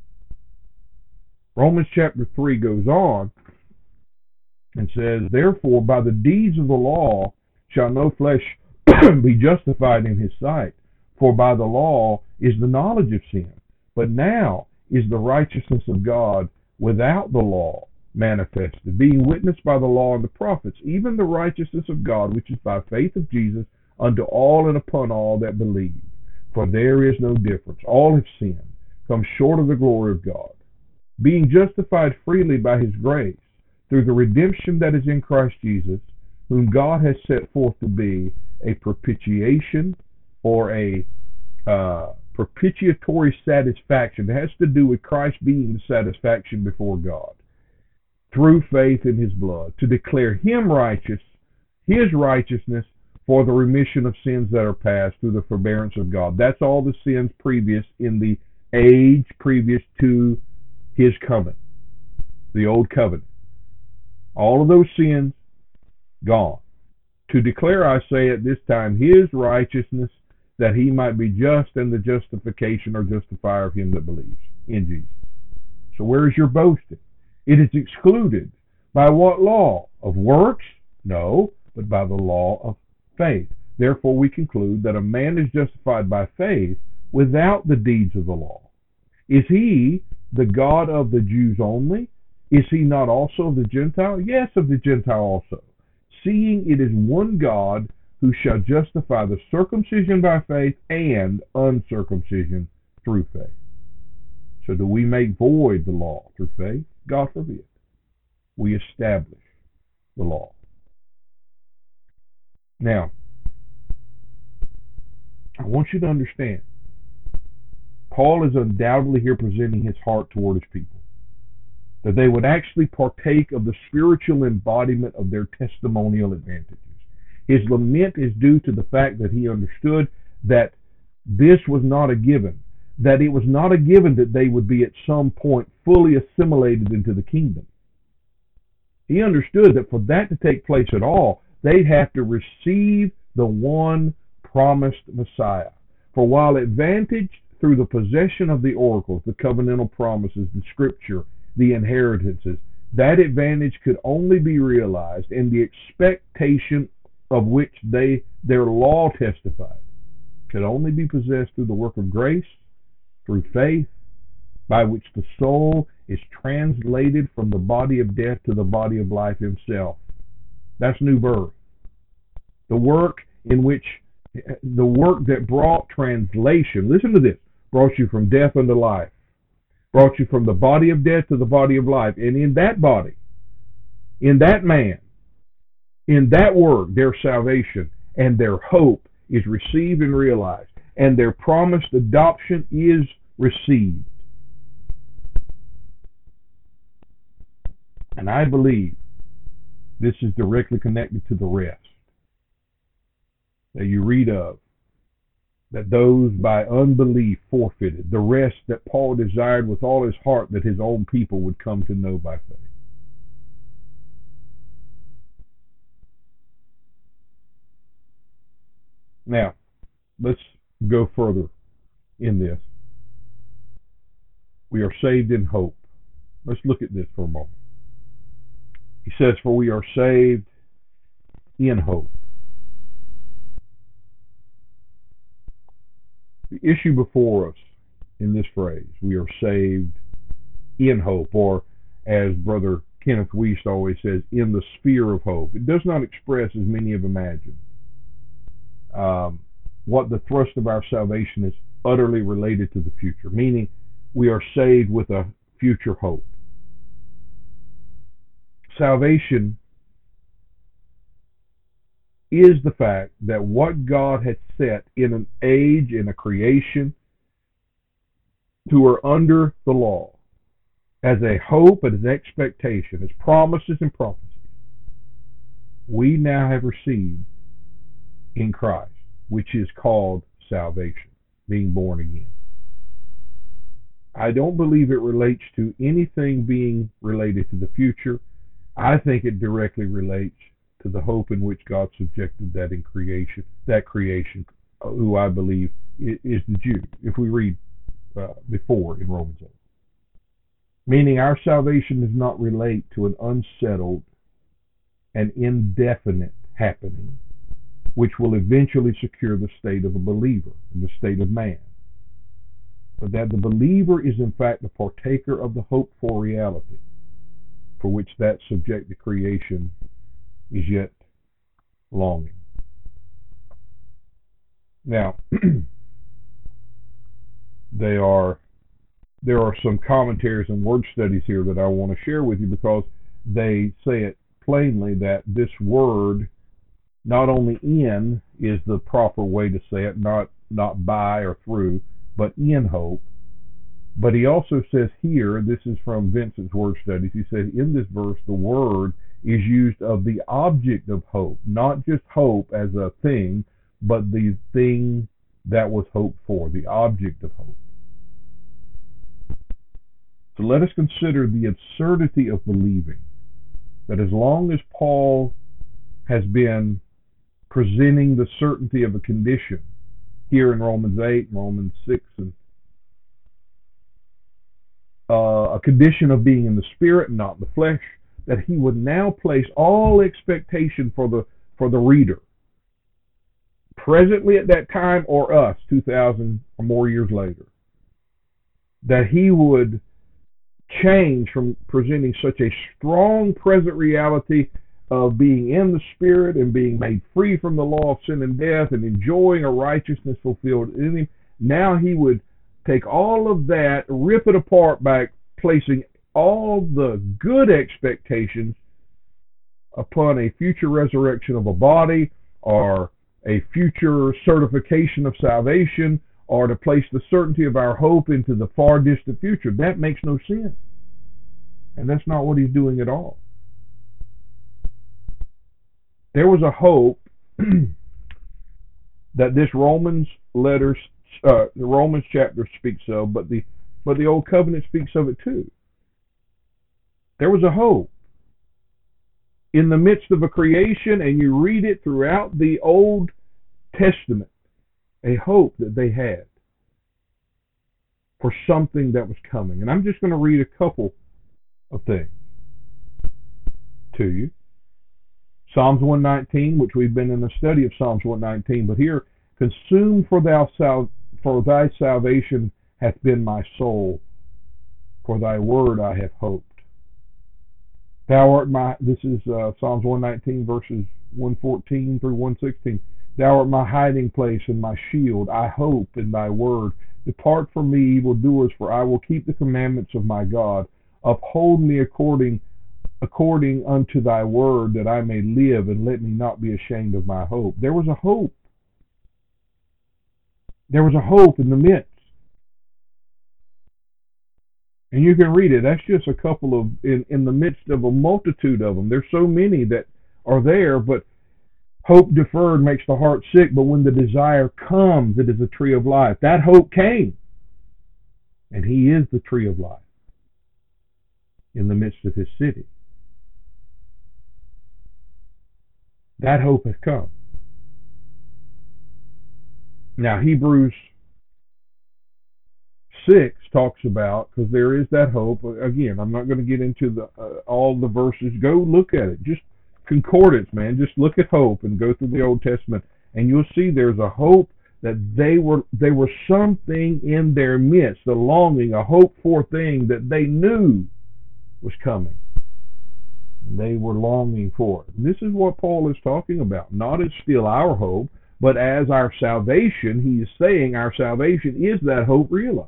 Romans chapter three goes on and says, therefore by the deeds of the law shall no flesh be justified in his sight, for by the law is the knowledge of sin. But now is the righteousness of God without the law manifested, being witnessed by the law and the prophets, even the righteousness of God, which is by faith of Jesus, unto all and upon all that believe. For there is no difference. All have sinned, come short of the glory of God, being justified freely by his grace, through the redemption that is in Christ Jesus, whom God has set forth to be a propitiation, or a uh, propitiatory satisfaction. It has to do with Christ being the satisfaction before God, through faith in his blood, to declare him righteous, his righteousness, for the remission of sins that are past through the forbearance of God. That's all the sins previous in the age previous to his coming, the old covenant. All of those sins gone. To declare, I say at this time, his righteousness, that he might be just, and the justification or justifier of him that believes in Jesus. So where is your boasting? It is excluded. By what law? Of works? No, but by the law of faith. Therefore we conclude that a man is justified by faith without the deeds of the law. Is he the God of the Jews only? Is he not also of the Gentile? Yes, of the Gentile also. Seeing it is one God who shall justify the circumcision by faith and uncircumcision through faith. So do we make void the law through faith? God forbid. We establish the law. Now, I want you to understand, Paul is undoubtedly here presenting his heart toward his people, that they would actually partake of the spiritual embodiment of their testimonial advantages. His lament is due to the fact that he understood that this was not a given, that it was not a given that they would be at some point fully assimilated into the kingdom. He understood that for that to take place at all, they'd have to receive the one promised Messiah. For while advantaged through the possession of the oracles, the covenantal promises, the scripture, the inheritances, that advantage could only be realized in the expectation of which they their law testified, could only be possessed through the work of grace, through faith, by which the soul is translated from the body of death to the body of life himself. That's new birth. The work in which, the work that brought translation, listen to this, brought you from death unto life, brought you from the body of death to the body of life. And in that body, in that man, in that work, their salvation and their hope is received and realized, and their promised adoption is received. And I believe this is directly connected to the rest that you read of, that those by unbelief forfeited, the rest that Paul desired with all his heart that his own people would come to know by faith. Now, let's go further in this. We are saved in hope. Let's look at this for a moment. He says, for we are saved in hope. The issue before us in this phrase, we are saved in hope, or as Brother Kenneth Wuest always says, in the sphere of hope. It does not express as many have imagined. Um, what the thrust of our salvation is utterly related to the future, meaning we are saved with a future hope. Salvation is the fact that what God had set in an age, in a creation, who are under the law, as a hope and an expectation, as promises and prophecies, we now have received in Christ, which is called salvation, being born again. I don't believe it relates to anything being related to the future. I think it directly relates to the hope in which God subjected that in creation, that creation, who I believe is the Jew, if we read uh, before in Romans eight. Meaning our salvation does not relate to an unsettled and indefinite happening, which will eventually secure the state of a believer, the state of man. But that the believer is in fact the partaker of the hoped for reality, for which that subjected creation is yet longing. Now, they are there are some commentaries and word studies here that I want to share with you, because they say it plainly that this word, not only in is the proper way to say it, not not by or through, but in hope. But he also says here, this is from Vincent's Word Studies, he said in this verse the word is used of the object of hope, not just hope as a thing, but the thing that was hoped for, the object of hope. So let us consider the absurdity of believing that as long as Paul has been presenting the certainty of a condition here in Romans eight, Romans six, and uh, a condition of being in the spirit and not in the flesh, that he would now place all expectation for the for the reader, presently at that time or us two thousand or more years later, that he would change from presenting such a strong present reality of being in the Spirit and being made free from the law of sin and death and enjoying a righteousness fulfilled in him. Now he would take all of that, rip it apart by placing all the good expectations upon a future resurrection of a body, or a future certification of salvation, or to place the certainty of our hope into the far distant future. That makes no sense. And that's not what he's doing at all. There was a hope that this Romans letter, uh, the Romans chapter speaks of, but the but the Old Covenant speaks of it too. There was a hope in the midst of a creation, and you read it throughout the Old Testament, a hope that they had for something that was coming. And I'm just going to read a couple of things to you. Psalms one nineteen, which we've been in a study of Psalms one nineteen, but here, consumed for thou sal- for thy salvation hath been my soul, for thy word I have hoped. Thou art my, this is uh, Psalms one nineteen, verses one fourteen through one sixteen. Thou art my hiding place and my shield. I hope in thy word. Depart from me, evildoers, for I will keep the commandments of my God. Uphold me according according unto thy word, that I may live, and let me not be ashamed of my hope. There was a hope. There was a hope in the midst. And you can read it. That's just a couple of, in, in the midst of a multitude of them. There's so many that are there, but hope deferred makes the heart sick, but when the desire comes, it is a tree of life. That hope came, and he is the tree of life in the midst of his city. That hope has come. Now, Hebrews six talks about, because there is that hope. Again, I'm not going to get into the uh, all the verses. Go look at it. Just concordance, man. Just look at hope and go through the Old Testament, and you'll see there's a hope that they were they were something in their midst, a longing, a hope for thing that they knew was coming. And they were longing for it. And this is what Paul is talking about. Not as still our hope, but as our salvation. He is saying our salvation is that hope realized.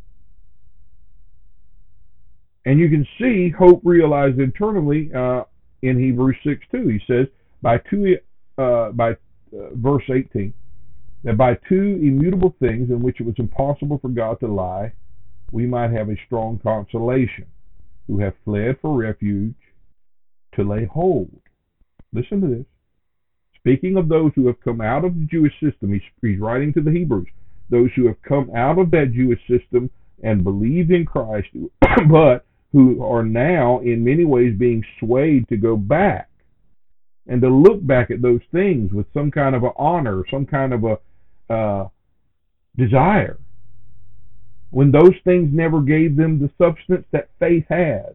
And you can see hope realized internally uh, in Hebrews six two. He says, by two, uh, by uh, verse eighteen, that by two immutable things in which it was impossible for God to lie, we might have a strong consolation, who have fled for refuge to lay hold. Listen to this. Speaking of those who have come out of the Jewish system, he's, he's writing to the Hebrews, those who have come out of that Jewish system and believed in Christ, but who are now in many ways being swayed to go back and to look back at those things with some kind of an honor, some kind of a uh, desire, when those things never gave them the substance that faith has.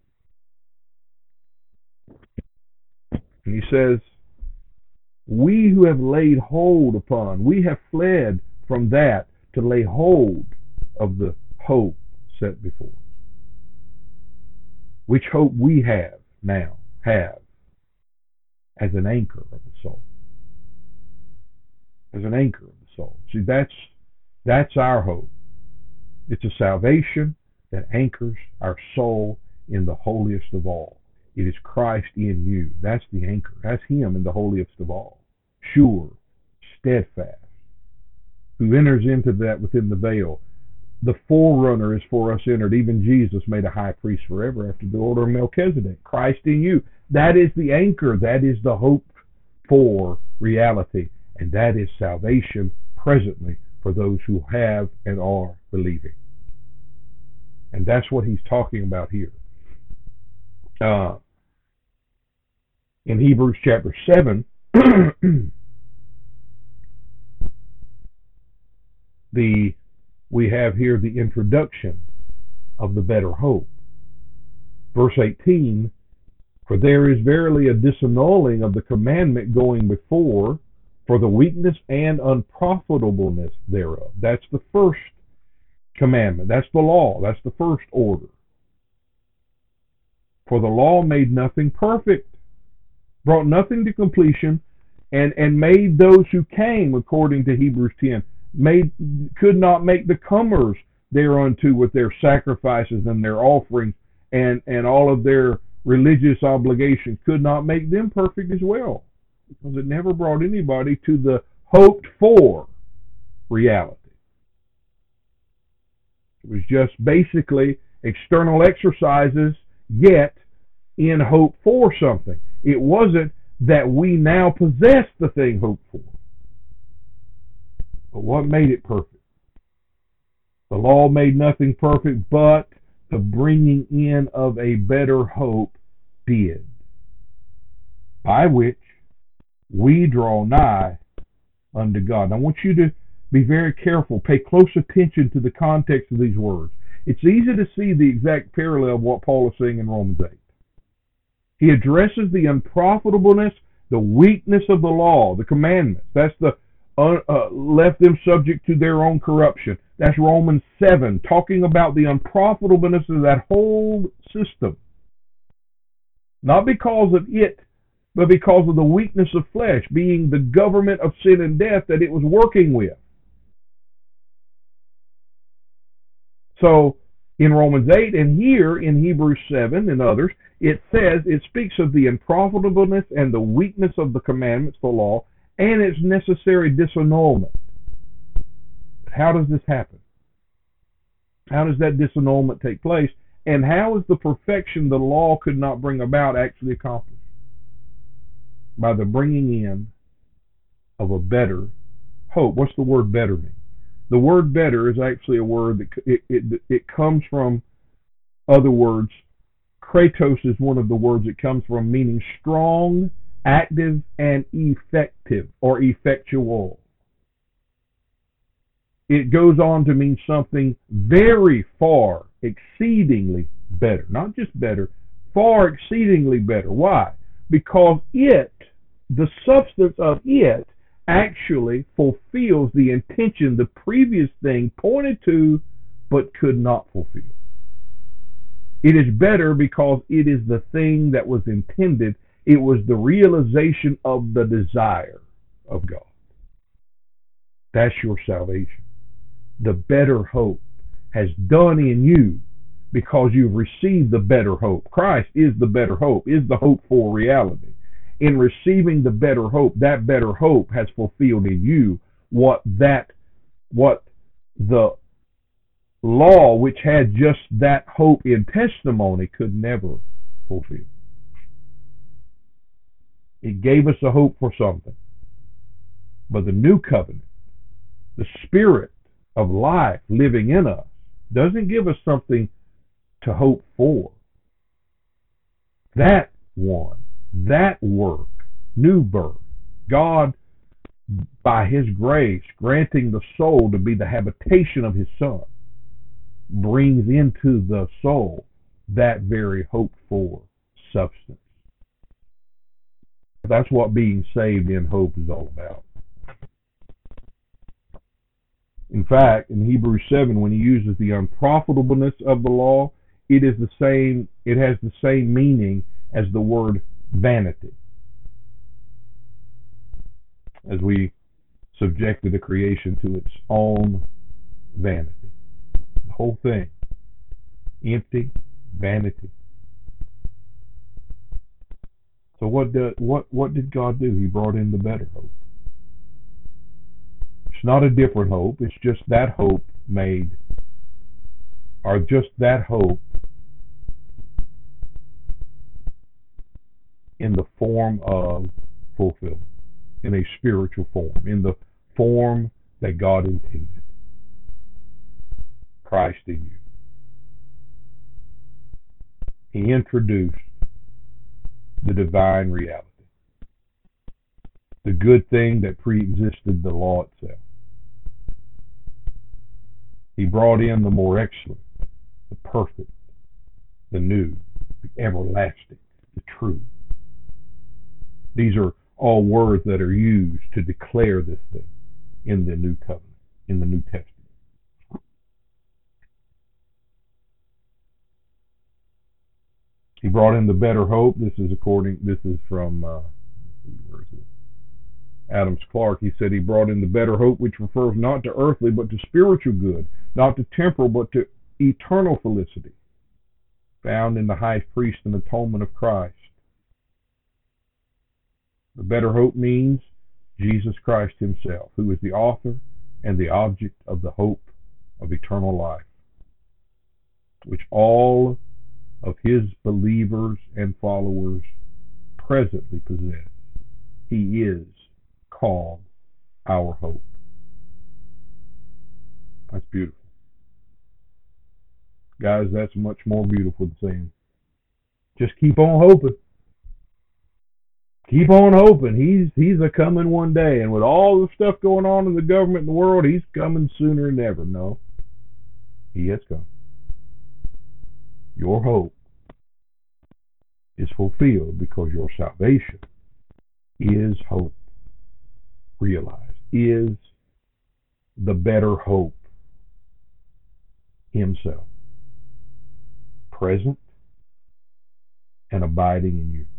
And he says, we who have laid hold upon, we have fled from that to lay hold of the hope set before us. Which hope we have now, have, as an anchor of the soul. As an anchor of the soul. See, that's that's our hope. It's a salvation that anchors our soul in the holiest of all. It is Christ in you. That's the anchor. That's Him in the holiest of all. Sure, steadfast, who enters into that within the veil. The forerunner is for us entered. Even Jesus made a high priest forever after the order of Melchizedek. Christ in you. That is the anchor. That is the hope for reality. And that is salvation presently for those who have and are believing. And that's what he's talking about here. Uh, in Hebrews chapter seven, the we have here the introduction of the better hope. Verse eighteen, for there is verily a disannulling of the commandment going before, for the weakness and unprofitableness thereof. That's the first commandment. That's the law. That's the first order. For the law made nothing perfect, brought nothing to completion, and, and made those who came, according to Hebrews ten, made could not make the comers thereunto with their sacrifices and their offerings and, and all of their religious obligations, could not make them perfect as well, because it never brought anybody to the hoped for reality. It was just basically external exercises, yet in hope for something. It wasn't that we now possess the thing hoped for. But what made it perfect? The law made nothing perfect, but the bringing in of a better hope did, by which we draw nigh unto God. I want you to be very careful. Pay close attention to the context of these words. It's easy to see the exact parallel of what Paul is saying in Romans eight. He addresses the unprofitableness, the weakness of the law, the commandments. That's the uh, uh, left them subject to their own corruption. That's Romans seven, talking about the unprofitableness of that whole system. Not because of it, but because of the weakness of flesh, being the government of sin and death that it was working with. So, in Romans eight and here in Hebrews seven and others, it says, it speaks of the unprofitableness and the weakness of the commandments, the law, and its necessary disannulment. How does this happen? How does that disannulment take place? And how is the perfection the law could not bring about actually accomplished? By the bringing in of a better hope. What's the word better mean? The word better is actually a word that it, it, it comes from other words. Kratos is one of the words it comes from, meaning strong, active, and effective, or effectual. it goes on to mean something very far exceedingly better. Not just better, far exceedingly better. Why? Because it, the substance of it, actually fulfills the intention the previous thing pointed to but could not fulfill. It is better because it is the thing that was intended. It was the realization of the desire of God. That's your salvation. The better hope has done in you because you've received the better hope. Christ is the better hope, is the hope for reality. In receiving the better hope, that better hope has fulfilled in you what that, what the law, which had just that hope in testimony, could never fulfill. It gave us a hope for something. But the new covenant, the Spirit of life living in us, doesn't give us something to hope for. That one, that work, new birth, God, by His grace, granting the soul to be the habitation of His Son, brings into the soul that very hoped for substance. That's what being saved in hope is all about. In fact, in Hebrews seven, when he uses the unprofitableness of the law, it is the same, it has the same meaning as the word vanity. As we subjected the creation to its own vanity. The whole thing. Empty vanity. So what did, what, what did God do? He brought in the better hope. It's not a different hope. It's just that hope made, or just that hope in the form of fulfillment, in a spiritual form, in the form that God intended. Christ in you. He introduced the divine reality, the good thing that pre-existed the law itself. He brought in the more excellent, the perfect, the new, the everlasting, the true. These are all words that are used to declare this thing in the new covenant, in the New Testament. He brought in the better hope. This is according. This is from uh, where is it? Adams Clark. He said he brought in the better hope, which refers not to earthly but to spiritual good, not to temporal but to eternal felicity, found in the high priest and atonement of Christ. The better hope means Jesus Christ Himself, who is the author and the object of the hope of eternal life, which all of His believers and followers presently possess. He is called our hope. That's beautiful. Guys, that's much more beautiful than saying, just keep on hoping. Keep on hoping. He's he's a coming one day. And with all the stuff going on in the government and the world, He's coming sooner than ever. No. He has come. Your hope is fulfilled because your salvation is hope realized, is the better hope Himself, present and abiding in you.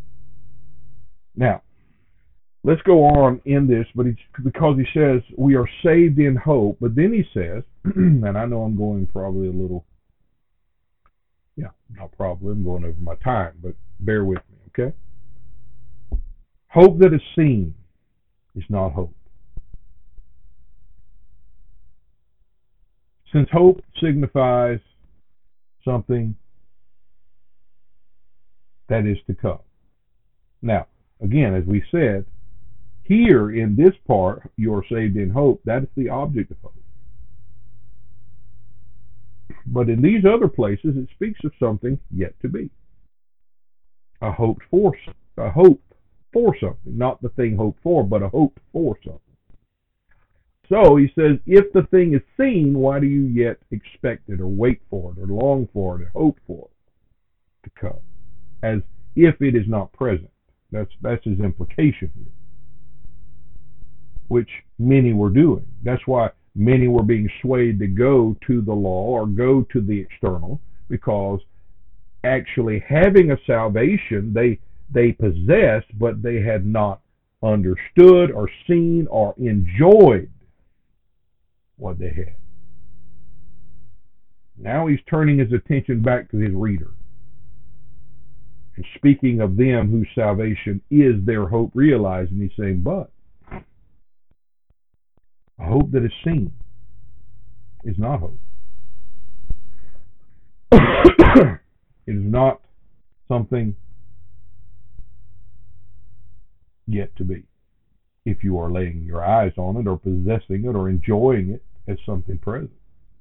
Now, let's go on in this, but it's because he says we are saved in hope, but then he says, and I know I'm going probably a little, yeah, not probably, I'm going over my time, but bear with me, okay? Hope that is seen is not hope. Since hope signifies something that is to come. Now, again, as we said, here in this part, you are saved in hope. That is the object of hope. But in these other places, it speaks of something yet to be. A hope for, a hope for something. Not the thing hoped for, but a hope for something. So he says, if the thing is seen, why do you yet expect it or wait for it or long for it or hope for it to come? As if it is not present. That's that's his implication here. Which many were doing. That's why many were being swayed to go to the law or go to the external, because actually having a salvation they they possessed, but they had not understood or seen or enjoyed what they had. Now he's turning his attention back to his reader. And speaking of them whose salvation is their hope realized, and he's saying, but a hope that is seen is not hope. It is not something yet to be, if you are laying your eyes on it or possessing it or enjoying it as something present.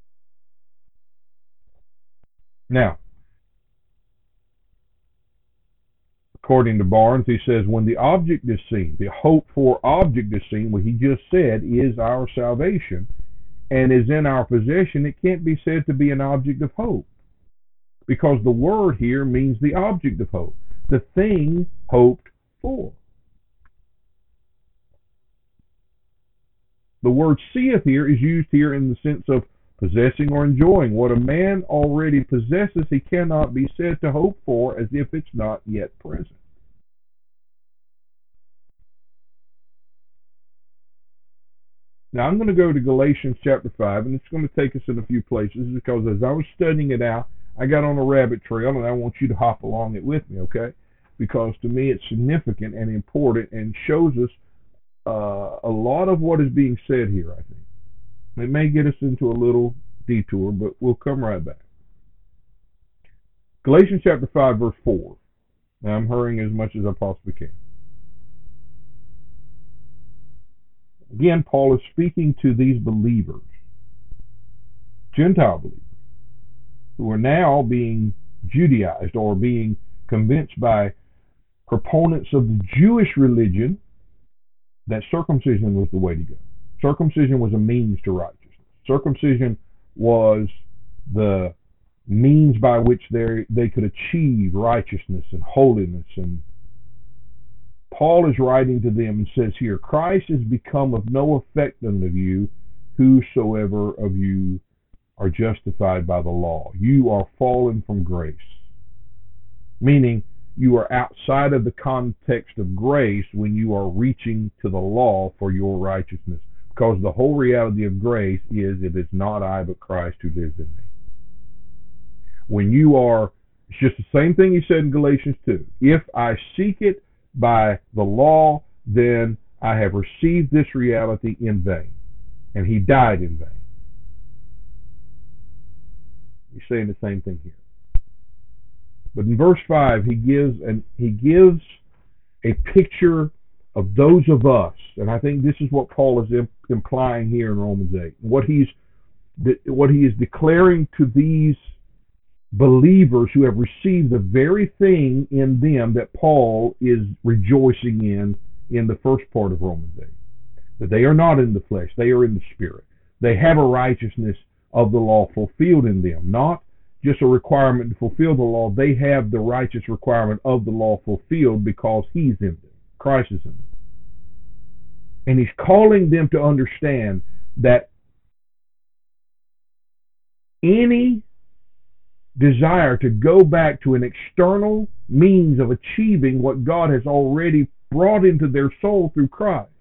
Now, according to Barnes, he says, when the object is seen, the hoped for object is seen, what he just said is our salvation, and is in our possession, it can't be said to be an object of hope. Because the word here means the object of hope, the thing hoped for. The word seeth here is used here in the sense of possessing or enjoying. What a man already possesses, he cannot be said to hope for as if it's not yet present. Now I'm going to go to Galatians chapter five, and it's going to take us in a few places, because as I was studying it out, I got on a rabbit trail, and I want you to hop along it with me, okay? Because to me it's significant and important and shows us uh, a lot of what is being said here, I think. It may get us into a little detour, but we'll come right back. Galatians chapter five, verse four. Now I'm hurrying as much as I possibly can. Again, Paul is speaking to these believers, Gentile believers, who are now being Judaized or being convinced by proponents of the Jewish religion that circumcision was the way to go. Circumcision was a means to righteousness. Circumcision was the means by which they they could achieve righteousness and holiness. And Paul is writing to them and says here, Christ is become of no effect unto you, whosoever of you are justified by the law. You are fallen from grace. Meaning, you are outside of the context of grace when you are reaching to the law for your righteousness. Because the whole reality of grace is, it is not I but Christ who lives in me. When you are, it's just the same thing he said in Galatians two. If I seek it by the law, then I have received this reality in vain. And he died in vain. He's saying the same thing here. But in verse five, he gives and he gives a picture of those of us, and I think this is what Paul is implying here in Romans eight. What he's what he is declaring to these believers who have received the very thing in them that Paul is rejoicing in in the first part of Romans eight. That they are not in the flesh, they are in the Spirit. They have a righteousness of the law fulfilled in them, not just a requirement to fulfill the law. They have the righteous requirement of the law fulfilled because he's in them. Christ is in them. And he's calling them to understand that any desire to go back to an external means of achieving what God has already brought into their soul through Christ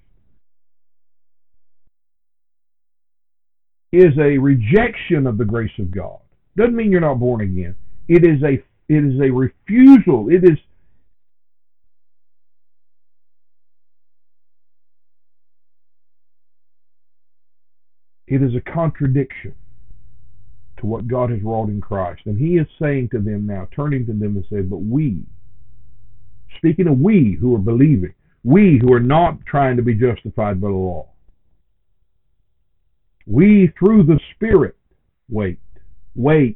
is a rejection of the grace of God. Doesn't mean you're not born again. It is a it is a refusal. It is it is a contradiction to what God has wrought in Christ. And he is saying to them now, turning to them and saying, but we, speaking of we who are believing, we who are not trying to be justified by the law, we through the Spirit wait, wait,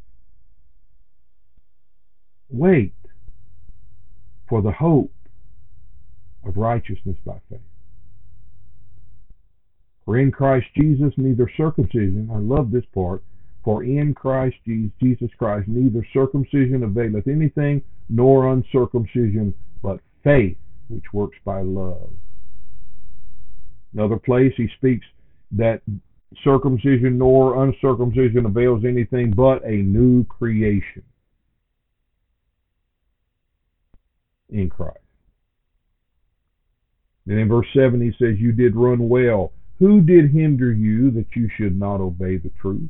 wait for the hope of righteousness by faith. For in Christ Jesus neither circumcision, I love this part, for in Christ Jesus Christ neither circumcision availeth anything, nor uncircumcision, but faith which works by love. Another place he speaks that circumcision nor uncircumcision avails anything but a new creation in Christ. Then in verse seven he says, you did run well. Who did hinder you that you should not obey the truth?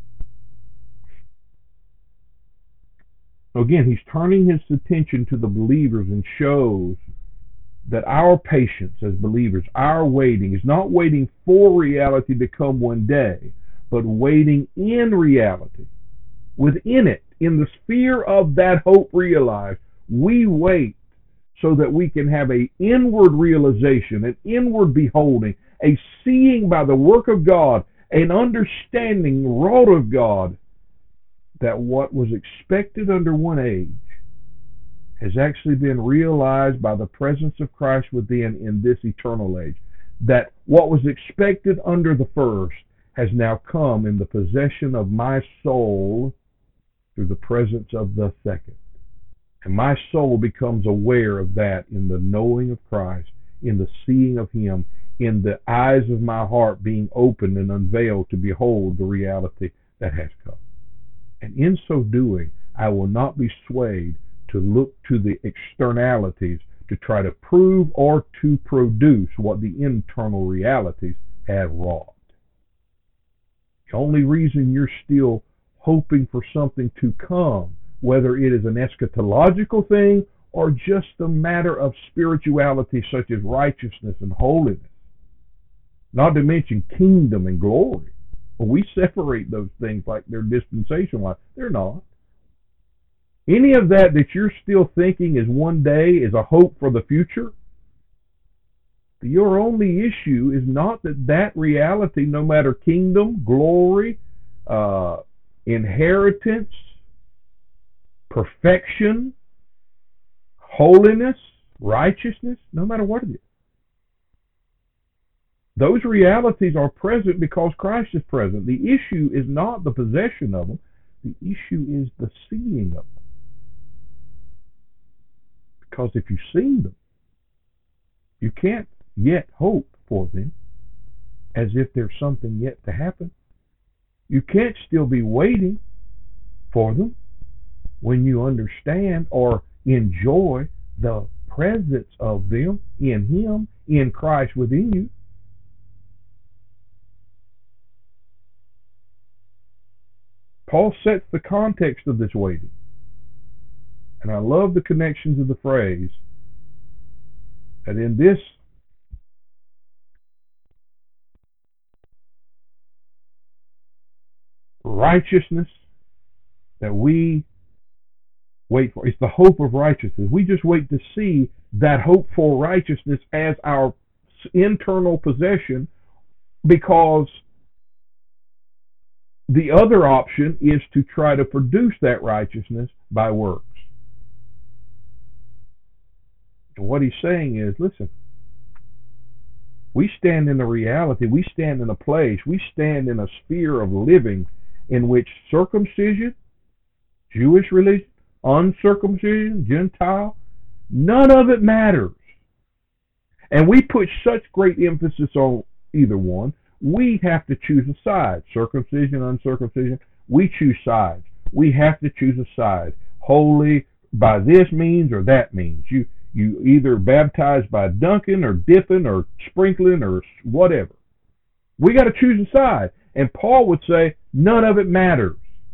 Again, he's turning his attention to the believers and shows that our patience as believers, our waiting, is not waiting for reality to come one day, but waiting in reality. Within it, in the sphere of that hope realized, we wait so that we can have an inward realization, an inward beholding, a seeing by the work of God, an understanding wrought of God, that what was expected under one age has actually been realized by the presence of Christ within in this eternal age. That what was expected under the first has now come in the possession of my soul through the presence of the second. And my soul becomes aware of that in the knowing of Christ, in the seeing of Him, in the eyes of my heart being opened and unveiled to behold the reality that has come. And in so doing, I will not be swayed to look to the externalities to try to prove or to produce what the internal realities have wrought. The only reason you're still hoping for something to come, whether it is an eschatological thing or just a matter of spirituality such as righteousness and holiness, not to mention kingdom and glory. Well, we separate those things like they're dispensational. They're not. Any of that that you're still thinking is one day, is a hope for the future, your only issue is not that that reality, no matter kingdom, glory, uh, inheritance, perfection, holiness, righteousness, no matter what it is, those realities are present because Christ is present. The issue is not the possession of them. The issue is the seeing of them. Because if you've seen them, you can't yet hope for them as if there's something yet to happen. You can't still be waiting for them when you understand or enjoy the presence of them in Him, in Christ within you. Paul sets the context of this waiting. And I love the connections of the phrase that in this righteousness that we wait for, it's the hope of righteousness. We just wait to see that hope for righteousness as our internal possession, because the other option is to try to produce that righteousness by works. And what he's saying is, listen, we stand in a reality, we stand in a place, we stand in a sphere of living in which circumcision, Jewish religion, uncircumcision, Gentile, none of it matters. And we put such great emphasis on either one. We have to choose a side. Circumcision, uncircumcision, we choose sides. We have to choose a side. Holy by this means or that means. You you either baptize by dunking or dipping or sprinkling or whatever. We got to choose a side. And Paul would say, none of it matters.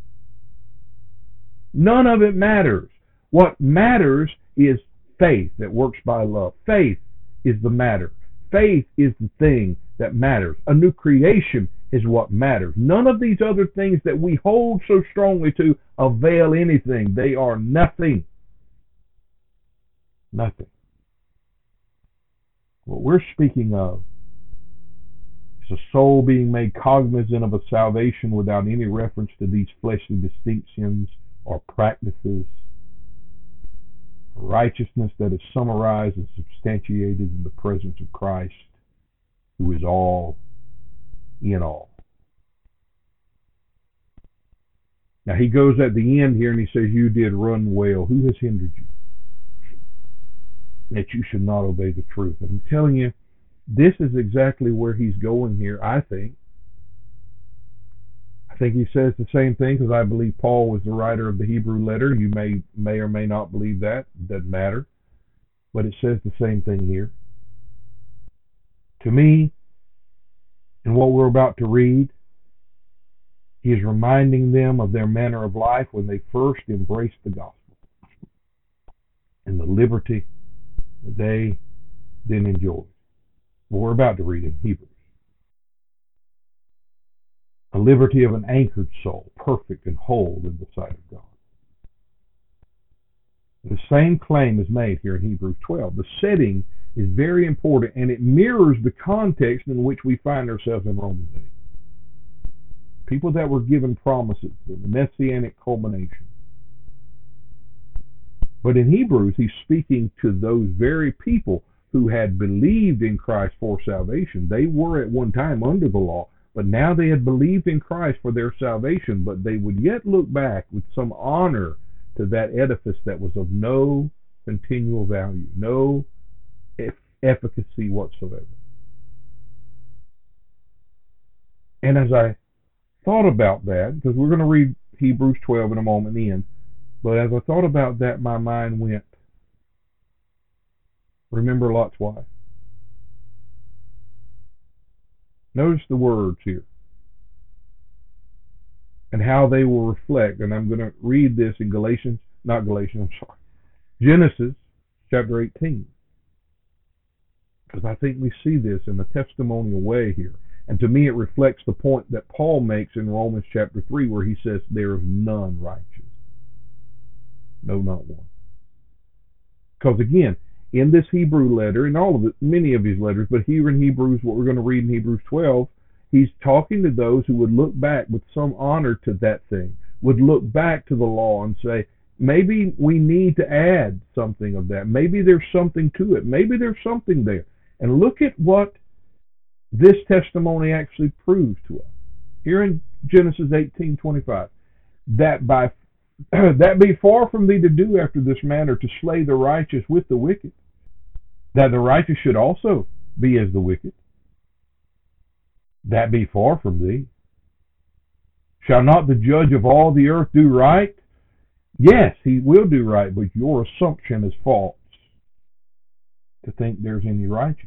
None of it matters. What matters is faith that works by love. Faith is the matter. Faith is the thing that matters. A new creation is what matters. None of these other things that we hold so strongly to avail anything. They are nothing. Nothing. What we're speaking of is a soul being made cognizant of a salvation without any reference to these fleshly distinctions or practices. Righteousness that is summarized and substantiated in the presence of Christ, who is all in all. Now he goes at the end here and he says, you did run well. Who has hindered you? That you should not obey the truth. And I'm telling you, this is exactly where he's going here, I think. I think he says the same thing because I believe Paul was the writer of the Hebrew letter. You may may or may not believe that. It doesn't matter. But it says the same thing here. To me, in what we're about to read, he is reminding them of their manner of life when they first embraced the gospel and the liberty that they then enjoyed. What we're about to read in Hebrews. A liberty of an anchored soul, perfect and whole in the sight of God. The same claim is made here in Hebrews twelve. The setting is very important, and it mirrors the context in which we find ourselves in Romans eight. People that were given promises, the messianic culmination. But in Hebrews, he's speaking to those very people who had believed in Christ for salvation. They were at one time under the law, but now they had believed in Christ for their salvation, but they would yet look back with some honor to that edifice that was of no continual value, no efficacy whatsoever. And as I thought about that, because we're going to read Hebrews twelve in a moment in the end, but as I thought about that, my mind went, remember Lot's wife. Notice the words here and how they will reflect, and I'm going to read this in Galatians, not Galatians, I'm sorry, Genesis chapter eighteen, because I think we see this in a testimonial way here. And to me, it reflects the point that Paul makes in Romans chapter three, where he says, there is none righteous. No, not one. Because again, in this Hebrew letter, in all of it, many of his letters, but here in Hebrews, what we're going to read in Hebrews twelve, he's talking to those who would look back with some honor to that thing, would look back to the law and say, maybe we need to add something of that. Maybe there's something to it. Maybe there's something there. And look at what this testimony actually proves to us. Here in Genesis eighteen twenty-five, that by that be far from thee to do after this manner, to slay the righteous with the wicked, that the righteous should also be as the wicked. That be far from thee. Shall not the judge of all the earth do right? Yes, he will do right, but your assumption is false to think there's any righteous.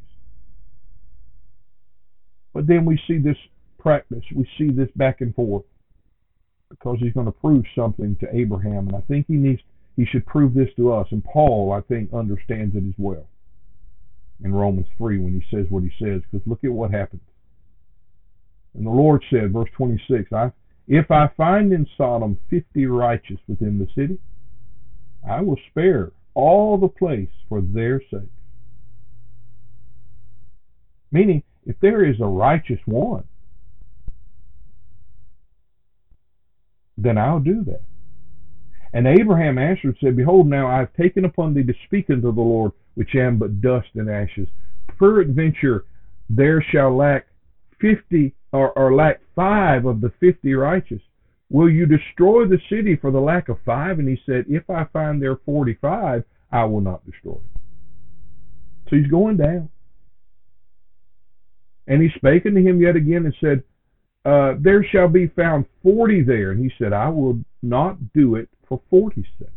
But then we see this practice, we see this back and forth, because he's going to prove something to Abraham, and I think he needs, he should prove this to us. And Paul, I think, understands it as well in Romans three when he says what he says, because look at what happens. And the Lord said, verse twenty-six, I, if I find in Sodom fifty righteous within the city, I will spare all the place for their sakes. Meaning, if there is a righteous one, then I'll do that. And Abraham answered and said, behold, now I have taken upon thee to speak unto the Lord, which am but dust and ashes. Peradventure there shall lack fifty, or, or lack five of the fifty righteous. Will you destroy the city for the lack of five? And he said, if I find there forty-five, I will not destroy it. So he's going down. And he spake unto him yet again and said, uh, there shall be found forty there. And he said, I will not do it for forty's sake.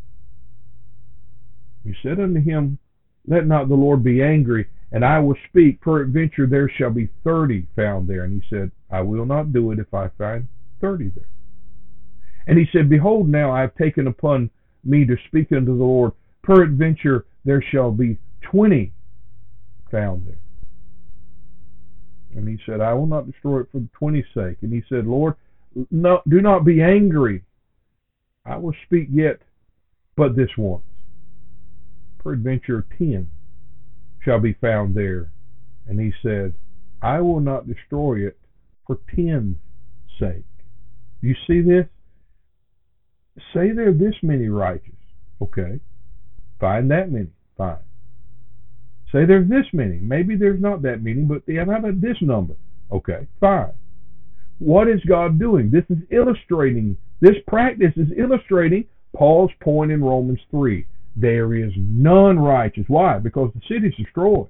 He said unto him, let not the Lord be angry, and I will speak. Peradventure there shall be thirty found there. And he said, I will not do it if I find thirty there. And he said, behold, now I have taken upon me to speak unto the Lord. Peradventure there shall be twenty found there. And he said, I will not destroy it for the twenty's sake. And he said, Lord, no, do not be angry. I will speak yet but this once. Peradventure ten shall be found there. And he said, I will not destroy it for ten's sake. Do you see this? Say there are this many righteous. Okay. Find that many. Fine. Say there's this many. Maybe there's not that many, but how about this number? Okay, fine. What is God doing? This is illustrating, this practice is illustrating Paul's point in Romans three. There is none righteous. Why? Because the city is destroyed.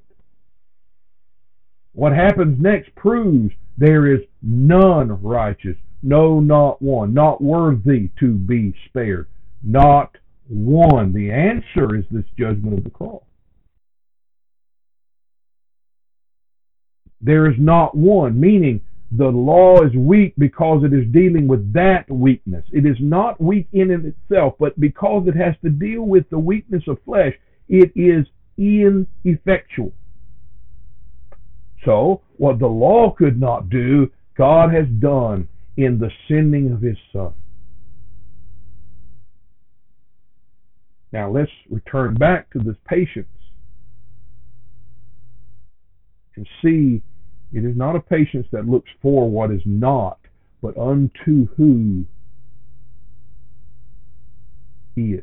What happens next proves there is none righteous. No, not one. Not worthy to be spared. Not one. The answer is this judgment of the cross. There is not one, meaning the law is weak because it is dealing with that weakness. It is not weak in itself, but because it has to deal with the weakness of flesh, it is ineffectual. So, what the law could not do, God has done in the sending of His Son. Now, let's return back to this patience and see it is not a patience that looks for what is not, but unto who is.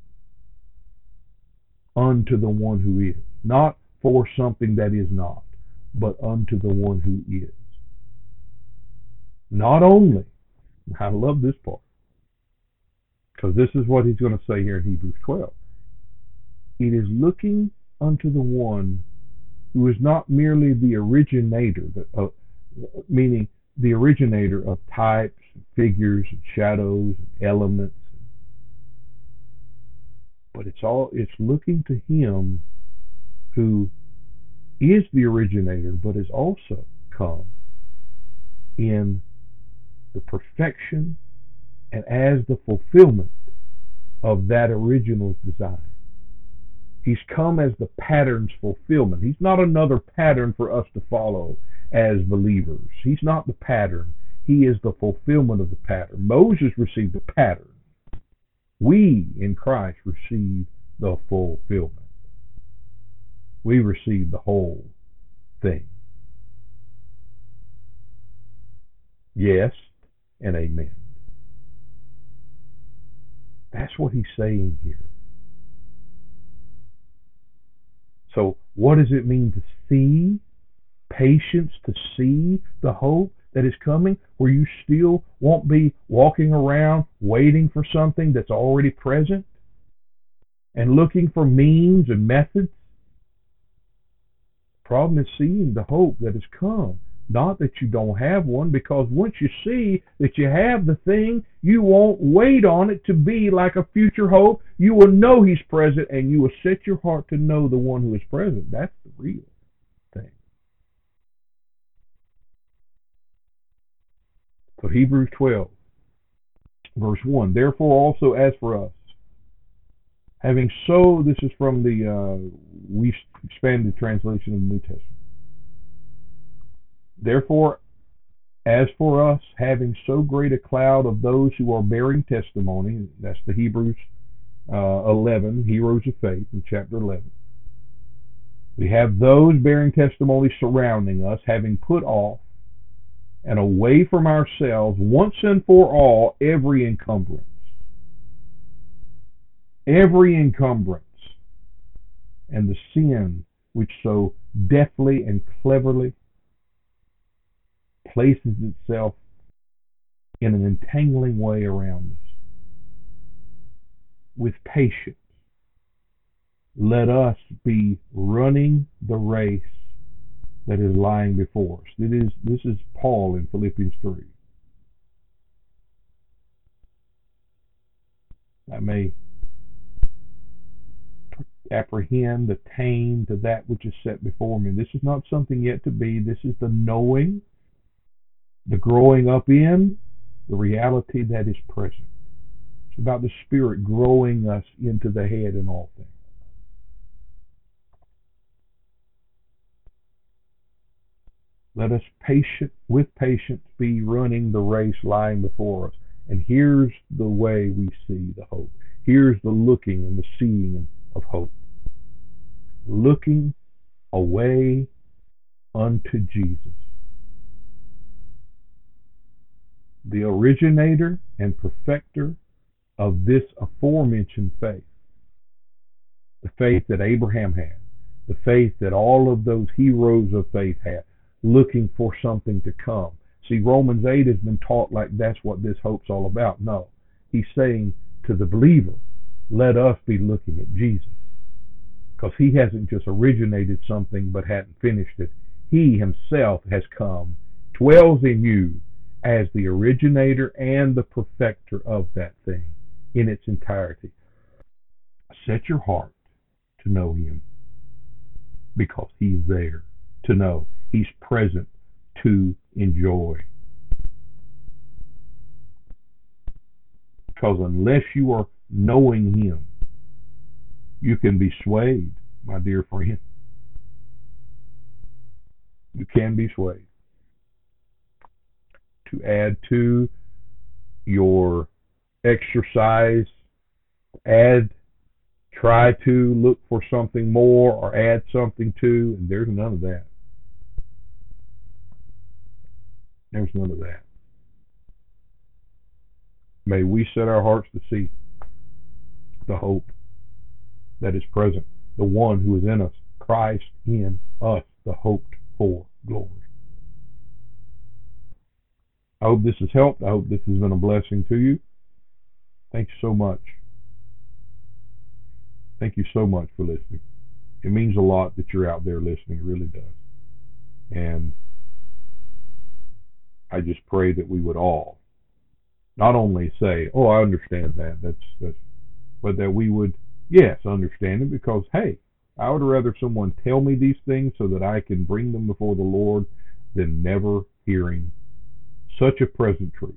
Unto the one who is. Not for something that is not, but unto the one who is. Not only, I love this part, because this is what he's going to say here in Hebrews twelve. It is looking unto the one who is not merely the originator, uh, meaning the originator of types, figures, and shadows, and elements, but it's all it's looking to Him who is the originator, but has also come in the perfection and as the fulfillment of that original design. He's come as the pattern's fulfillment. He's not another pattern for us to follow as believers. He's not the pattern. He is the fulfillment of the pattern. Moses received the pattern. We, in Christ, receive the fulfillment. We receive the whole thing. Yes and amen. That's what he's saying here. So what does it mean to see? Patience, to see the hope that is coming, where you still won't be walking around waiting for something that's already present and looking for means and methods. The problem is seeing the hope that has come. Not that you don't have one, because once you see that you have the thing, you won't wait on it to be like a future hope. You will know He's present, and you will set your heart to know the one who is present. That's the real thing. So Hebrews twelve, verse one, therefore also as for us, having so, this is from the uh, we expanded translation of the New Testament. Therefore, as for us, having so great a cloud of those who are bearing testimony, that's the Hebrews uh, eleven, Heroes of Faith in chapter eleven. We have those bearing testimony surrounding us, having put off and away from ourselves once and for all every encumbrance. Every encumbrance and the sin which so deftly and cleverly places itself in an entangling way around us. With patience, let us be running the race that is lying before us. It is, this is Paul in Philippians three. I may apprehend, attain to that which is set before me. This is not something yet to be. This is the knowing, the growing up in, the reality that is present. It's about the Spirit growing us into the head in all things. Let us patient with patience be running the race lying before us. And here's the way we see the hope. Here's the looking and the seeing of hope. Looking away unto Jesus, the originator and perfecter of this aforementioned faith. The faith that Abraham had, the faith that all of those heroes of faith had, looking for something to come. See, Romans eight has been taught like that's what this hope's all about. No, he's saying to the believer, let us be looking at Jesus. Because he hasn't just originated something but hadn't finished it. He himself has come, dwells in you as the originator and the perfecter of that thing in its entirety. Set your heart to know him, because he's there to know. He's present to enjoy. Because unless you are knowing him, you can be swayed, my dear friend. You can be swayed to add to your exercise, add, try to look for something more or add something to, and there's none of that. There's none of that. May we set our hearts to see the hope that is present, the one who is in us, Christ in us, the hoped for glory. I hope this has helped. I hope this has been a blessing to you. Thank you so much. Thank you so much for listening. It means a lot that you're out there listening. It really does. And I just pray that we would all not only say, oh, I understand that, that's, that's, but that we would, yes, understand it, because, hey, I would rather someone tell me these things so that I can bring them before the Lord than never hearing such a present truth.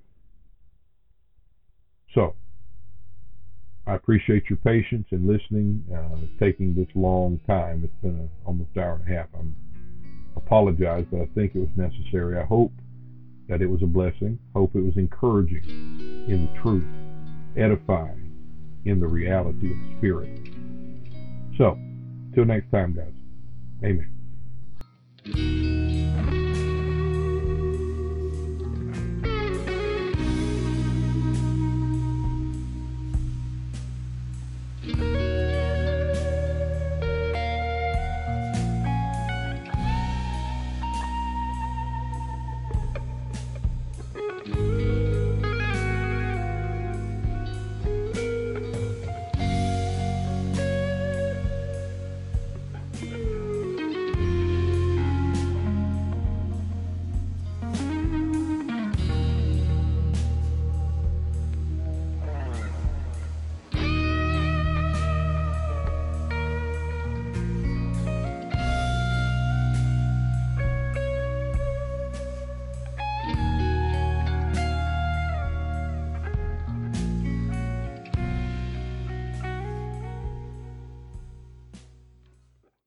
So, I appreciate your patience in listening, uh, taking this long time. It's been a, almost an hour and a half. I apologize, but I think it was necessary. I hope that it was a blessing. Hope it was encouraging in the truth, edifying in the reality of the Spirit. So, till next time, guys. Amen.